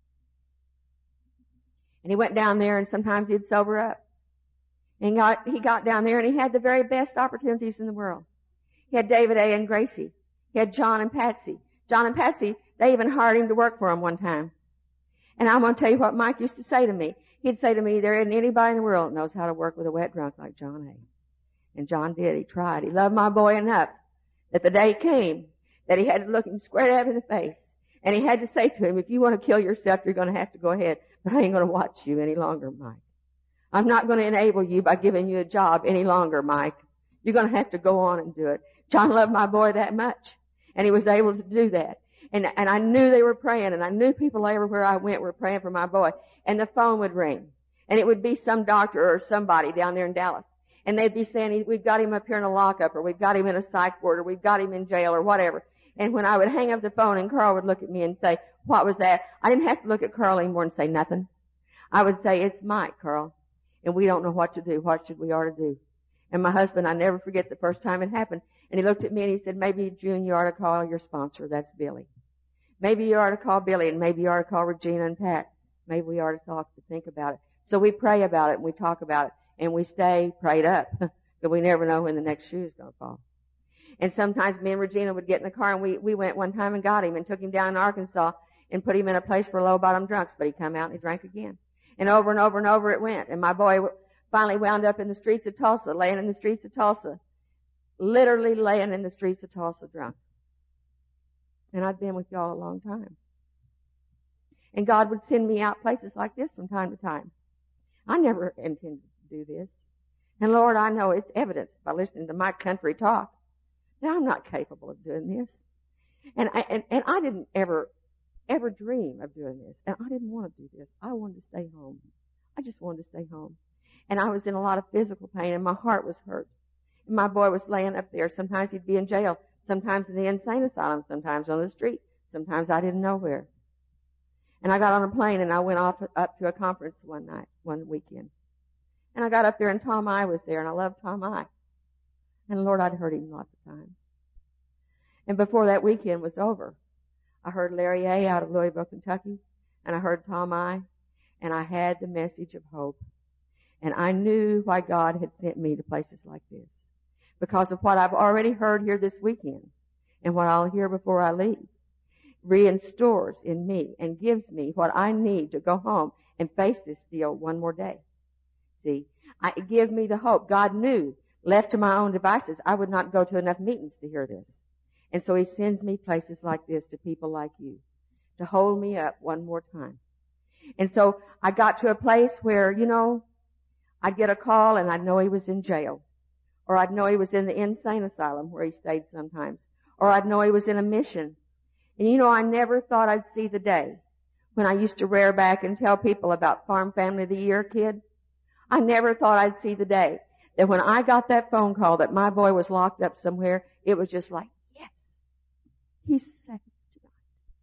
And he went down there, and sometimes he'd sober up. And got, he got down there, and he had the very best opportunities in the world. He had David A. and Gracie. He had John and Patsy. John and Patsy, they even hired him to work for him one time. And I'm going to tell you what Mike used to say to me. He'd say to me, there isn't anybody in the world that knows how to work with a wet drunk like John A. And John did. He tried. He loved my boy enough that the day came that he had to look him square up in the face. And he had to say to him, if you want to kill yourself, you're going to have to go ahead. But I ain't going to watch you any longer, Mike. I'm not going to enable you by giving you a job any longer, Mike. You're going to have to go on and do it. John loved my boy that much, and he was able to do that. And, and I knew they were praying, and I knew people everywhere I went were praying for my boy. And the phone would ring, and it would be some doctor or somebody down there in Dallas. And they'd be saying, we've got him up here in a lockup, or we've got him in a psych ward, or we've got him in jail, or whatever. And when I would hang up the phone and Carl would look at me and say, what was that? I didn't have to look at Carl anymore and say nothing. I would say, it's Mike, Carl, and we don't know what to do. What should we ought to do? And my husband, I never forget the first time it happened. And he looked at me and he said, maybe, June, you ought to call your sponsor. That's Billy. Maybe you ought to call Billy, and maybe you ought to call Regina and Pat. Maybe we ought to talk to think about it. So we pray about it, and we talk about it, and we stay prayed up, because we never know when the next shoe is going to fall. And sometimes me and Regina would get in the car, and we, we went one time and got him and took him down to Arkansas and put him in a place for low-bottom drunks, but he come out and he drank again. And over and over and over it went. And my boy finally wound up in the streets of Tulsa, laying in the streets of Tulsa, literally laying in the streets of Tulsa drunk. And I'd been with y'all a long time. And God would send me out places like this from time to time. I never intended to do this. And Lord, I know it's evident by listening to my country talk that I'm not capable of doing this. And I, and, and I didn't ever, ever dream of doing this. And I didn't want to do this. I wanted to stay home. I just wanted to stay home. And I was in a lot of physical pain, and my heart was hurt. And my boy was laying up there. Sometimes he'd be in jail. Sometimes in the insane asylum. Sometimes on the street. Sometimes I didn't know where. And I got on a plane and I went off up to a conference one night, one weekend. And I got up there and Tom I was there, and I loved Tom I. And Lord, I'd heard him lots of times. And before that weekend was over, I heard Larry A. out of Louisville, Kentucky, and I heard Tom I, and I had the message of hope. And I knew why God had sent me to places like this. Because of what I've already heard here this weekend, and what I'll hear before I leave, reinstores in me and gives me what I need to go home and face this deal one more day. See, I, it gave me the hope. God knew, left to my own devices, I would not go to enough meetings to hear this. And so he sends me places like this to people like you to hold me up one more time. And so I got to a place where, you know, I'd get a call and I'd know he was in jail. Or I'd know he was in the insane asylum where he stayed sometimes. Or I'd know he was in a mission. And you know, I never thought I'd see the day when I used to rear back and tell people about Farm Family of the Year kid. I never thought I'd see the day that when I got that phone call that my boy was locked up somewhere, it was just like, yes, he's safe tonight.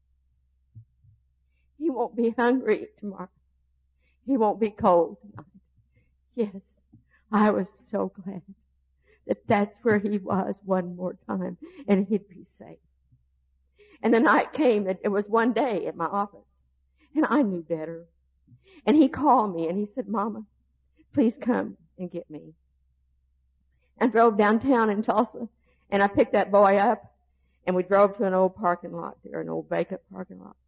He won't be hungry tomorrow. He won't be cold tonight. Yes, I was so glad that that's where he was one more time, and he'd be safe. And the night came that it was one day at my office, and I knew better. And he called me and he said, Mama, please come and get me. And drove downtown in Tulsa, and I picked that boy up, and we drove to an old parking lot there, an old vacant parking lot.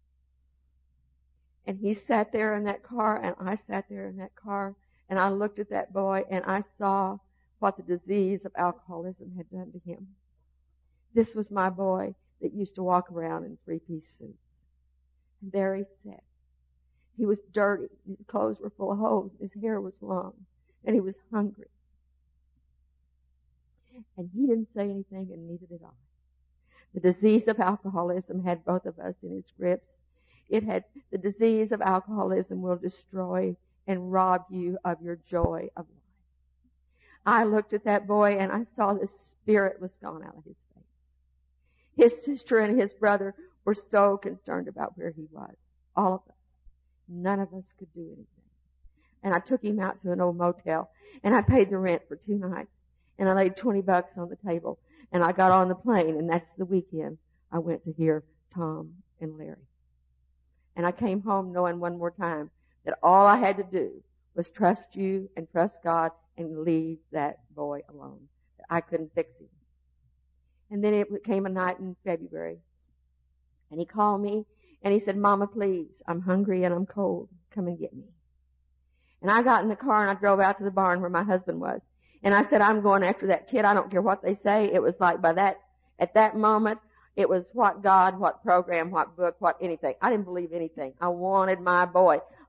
And he sat there in that car, and I sat there in that car, and I looked at that boy, and I saw what the disease of alcoholism had done to him. This was my boy that used to walk around in three-piece suits. And there he sat. He was dirty. His clothes were full of holes. His hair was long. And he was hungry. And he didn't say anything, and neither did I. The disease of alcoholism had both of us in its grips. It had, the disease of alcoholism will destroy and rob you of your joy of life. I looked at that boy and I saw the spirit was gone out of his face. His sister and his brother were so concerned about where he was. All of us. None of us could do anything. And I took him out to an old motel, and I paid the rent for two nights, and I laid twenty bucks on the table, and I got on the plane, and that's the weekend I went to hear Tom and Larry. And I came home knowing one more time that all I had to do was trust you and trust God and leave that boy alone. I couldn't fix him. And then it came a night in February, and he called me, and he said, Mama, please, I'm hungry and I'm cold. Come and get me. And I got in the car, and I drove out to the barn where my husband was. And I said, I'm going after that kid. I don't care what they say. It was like by that, at that moment, it was what God, what program, what book, what anything. I didn't believe anything. I wanted my boy.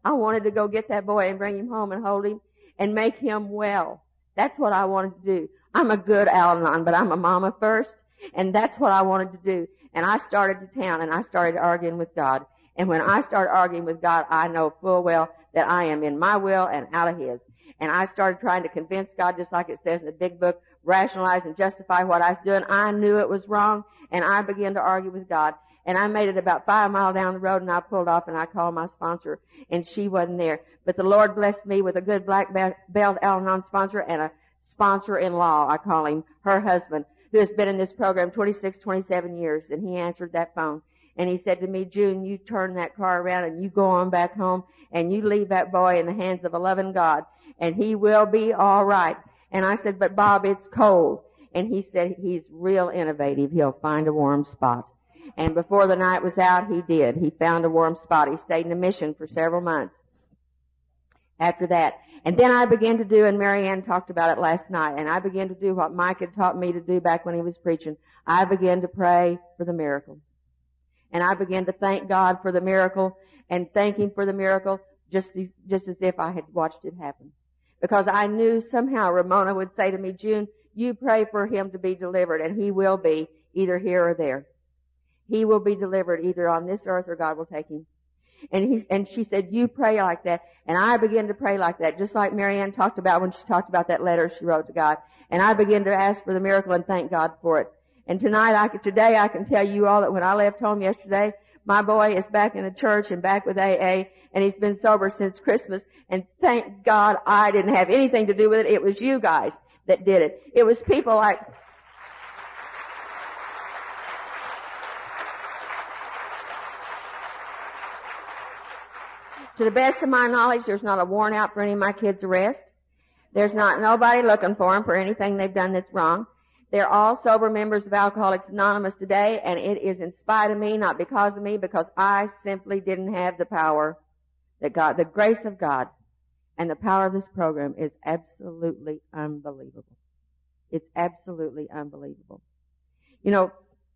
I wanted to go get that boy and bring him home and hold him and make him well. That's what I wanted to do. I'm a good Al-Anon, but I'm a mama first, and that's what I wanted to do. And I started to town, and I started arguing with God. And when I start arguing with God, I know full well that I am in my will and out of His. And I started trying to convince God, just like it says in the big book, rationalize and justify what I was doing. I knew it was wrong, and I began to argue with God. And I made it about five miles down the road, and I pulled off, and I called my sponsor, and she wasn't there. But the Lord blessed me with a good black belt Al-Anon sponsor and a sponsor-in-law, I call him, her husband, who has been in this program twenty-six, twenty-seven years. And he answered that phone. And he said to me, June, you turn that car around and you go on back home and you leave that boy in the hands of a loving God, and he will be all right. And I said, but Bob, it's cold. And he said he's real innovative. He'll find a warm spot. And before the night was out, he did. He found a warm spot. He stayed in a mission for several months after that. And then I began to do, and Mary Ann talked about it last night, and I began to do what Mike had taught me to do back when he was preaching. I began to pray for the miracle. And I began to thank God for the miracle and thank Him for the miracle just as, just as if I had watched it happen. Because I knew somehow Ramona would say to me, June, you pray for him to be delivered, and he will be either here or there. He will be delivered either on this earth or God will take him. And he, and she said, you pray like that. And I began to pray like that, just like Mary Ann talked about when she talked about that letter she wrote to God. And I began to ask for the miracle and thank God for it. And tonight, I could, today I can tell you all that when I left home yesterday, my boy is back in the church and back with A A, and he's been sober since Christmas. And thank God I didn't have anything to do with it. It was you guys that did it. It was people like, to the best of my knowledge, there's not a warrant out for any of my kids' arrest. There's not nobody looking for them for anything they've done that's wrong. They're all sober members of Alcoholics Anonymous today, and it is in spite of me, not because of me, because I simply didn't have the power that God, the grace of God, and the power of this program is absolutely unbelievable. It's absolutely unbelievable. You know,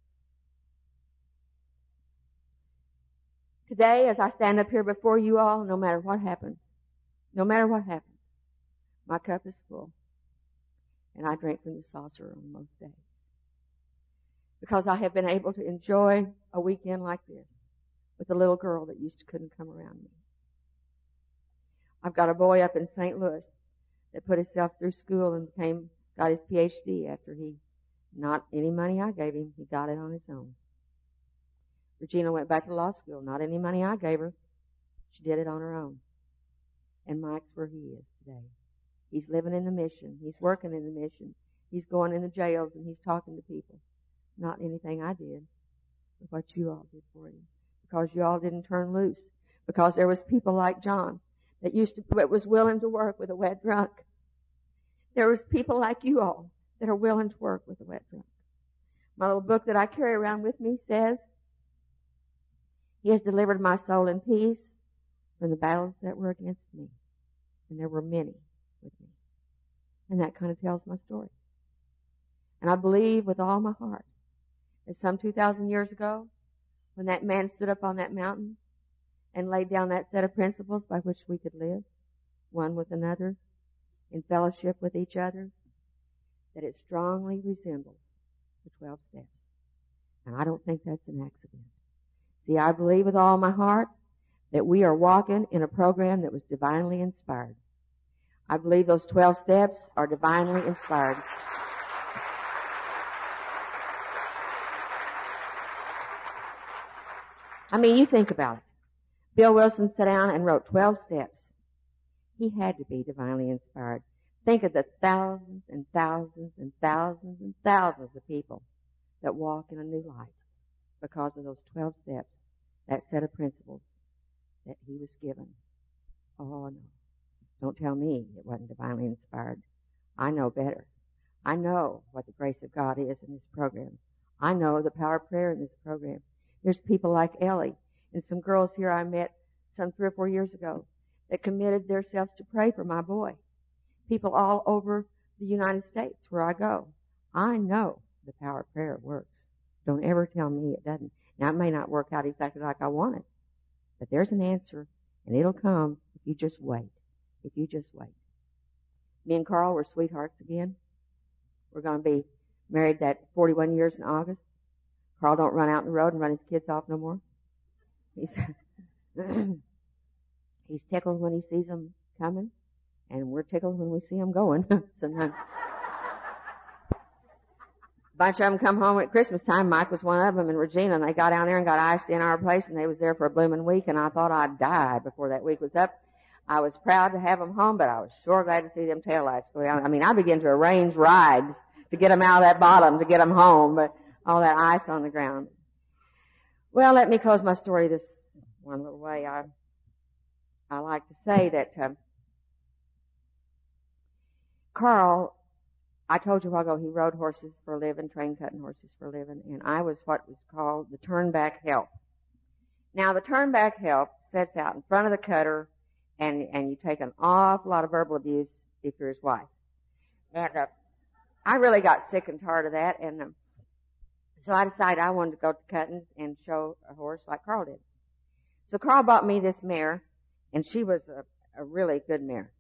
today, as I stand up here before you all, no matter what happens, no matter what happens, my cup is full. And I drink from the saucer on most days. Because I have been able to enjoy a weekend like this with a little girl that used to couldn't come around me. I've got a boy up in Saint Louis that put himself through school and became, got his P H D after he, not any money I gave him, he got it on his own. Regina went back to law school. Not any money I gave her. She did it on her own. And Mike's where he is today. He's living in the mission. He's working in the mission. He's going in the jails and he's talking to people. Not anything I did, but what you all did for him. Because you all didn't turn loose. Because there was people like John that used to, that was willing to work with a wet drunk. There was people like you all that are willing to work with a wet drunk. My little book that I carry around with me says, He has delivered my soul in peace from the battles that were against me. And there were many with me. And that kind of tells my story. And I believe with all my heart that some two thousand years ago, when that man stood up on that mountain and laid down that set of principles by which we could live, one with another, in fellowship with each other, that it strongly resembles the twelve steps. And I don't think that's an accident. See, I believe with all my heart that we are walking in a program that was divinely inspired. I believe those twelve steps are divinely inspired. I mean, you think about it. Bill Wilson sat down and wrote twelve steps. He had to be divinely inspired. Think of the thousands and thousands and thousands and thousands of people that walk in a new light because of those twelve steps, that set of principles that he was given. Oh, no. Don't tell me it wasn't divinely inspired. I know better. I know what the grace of God is in this program. I know the power of prayer in this program. There's people like Ellie and some girls here I met some three or four years ago that committed themselves to pray for my boy. People all over the United States where I go. I know the power of prayer works. Don't ever tell me it doesn't. Now, it may not work out exactly like I want it, but there's an answer And it'll come if you just wait. If you just wait. Me and Carl were sweethearts again. We're going to be married that forty-one years in August. Carl don't run out on the road and run his kids off no more. He's he's tickled when he sees them coming, and we're tickled when we see them going. Sometimes. A bunch of them come home at Christmas time. Mike was one of them, and Regina, and they got down there and got iced in our place, and they was there for a blooming week, and I thought I'd die before that week was up. I was proud to have them home, but I was sure glad to see them taillights go down. I mean, I began to arrange rides to get them out of that bottom, to get them home, but all that ice on the ground. Well, let me close my story this one little way. I I like to say that um, Carl, I told you a while ago, he rode horses for a living, train cutting horses for a living, and I was what was called the turn-back help. Now, the turn-back help sits out in front of the cutter, and and you take an awful lot of verbal abuse if you're his wife. And uh, I really got sick and tired of that, and um, so I decided I wanted to go to Cuttins and show a horse like Carl did. So Carl bought me this mare, and she was a, a really good mare.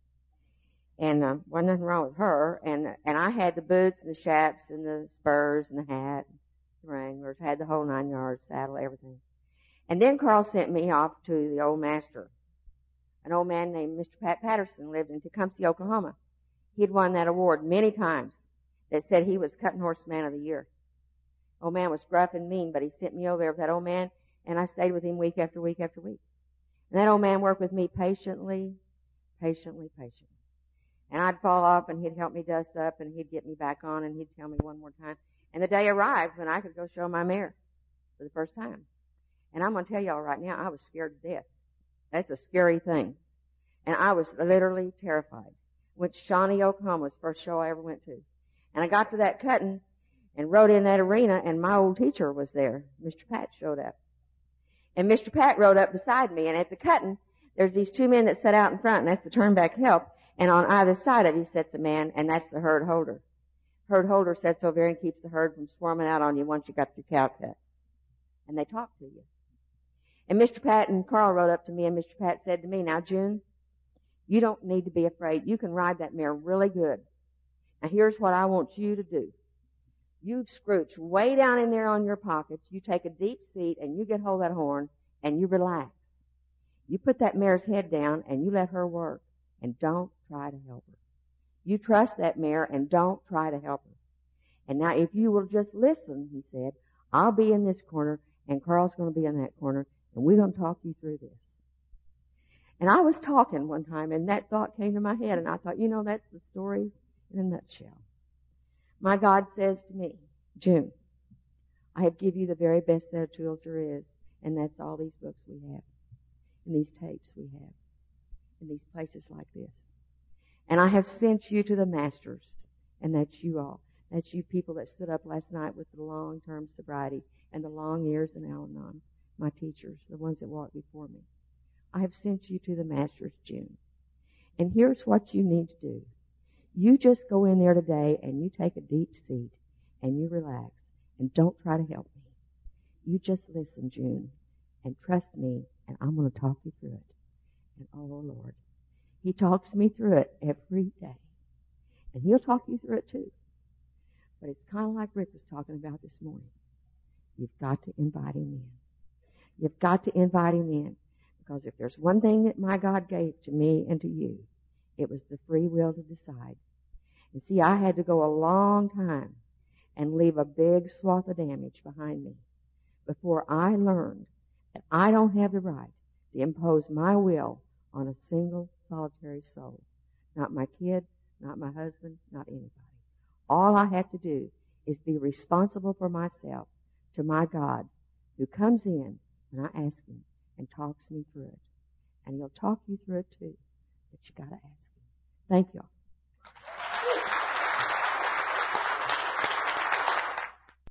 And uh, wasn't nothing wrong with her. And and I had the boots and the chaps and the spurs and the hat, the wranglers, had the whole nine yards, saddle, everything. And then Carl sent me off to the old master. An old man named Mister Pat Patterson lived in Tecumseh, Oklahoma. He'd won that award many times. That said he was Cutting Horse Man of the Year. Old man was gruff and mean, but he sent me over there with that old man, and I stayed with him week after week after week. And that old man worked with me patiently, patiently, patiently. And I'd fall off, and he'd help me dust up, and he'd get me back on, and he'd tell me one more time. And the day arrived when I could go show my mare for the first time. And I'm going to tell y'all right now, I was scared to death. That's a scary thing. And I was literally terrified. Went to Shawnee, Oklahoma, was the first show I ever went to. And I got to that cutting and rode in that arena, and my old teacher was there. Mister Pat showed up. And Mister Pat rode up beside me, and at the cutting, there's these two men that sit out in front, and that's the turnback help, and on either side of you sits a man, and that's the herd holder. Herd holder sits over there and keeps the herd from swarming out on you once you got your cow cut. And they talk to you. And Mister Pat and Carl rode up to me, and Mister Pat said to me, "Now, June, you don't need to be afraid. You can ride that mare really good. Now, here's what I want you to do. You scrooch way down in there on your pockets. You take a deep seat, and you get hold of that horn, and you relax. You put that mare's head down, and you let her work, and don't try to help her. You trust that mare, and don't try to help her. And now, if you will just listen," he said, "I'll be in this corner, and Carl's going to be in that corner, and we're going to talk you through this." And I was talking one time, and that thought came to my head, and I thought, you know, that's the story in a nutshell. My God says to me, "June, I have given you the very best set of tools there is, and that's all these books we have, and these tapes we have, and these places like this. And I have sent you to the masters, and that's you all. That's you people that stood up last night with the long-term sobriety and the long years in Al-Anon, my teachers, the ones that walked before me. I have sent you to the masters, June. And here's what you need to do. You just go in there today and you take a deep seat and you relax and don't try to help me. You just listen, June, and trust me, and I'm going to talk you through it." And oh, Lord, he talks me through it every day. And he'll talk you through it too. But it's kind of like Rick was talking about this morning. You've got to invite him in. You've got to invite him in. Because if there's one thing that my God gave to me and to you, it was the free will to decide. And see, I had to go a long time and leave a big swath of damage behind me before I learned that I don't have the right to impose my will on a single solitary soul. Not my kid, not my husband, not anybody. All I have to do is be responsible for myself to my God, who comes in when I ask him and talks me through it. And he'll talk you through it too. But you got to ask him. Thank you all.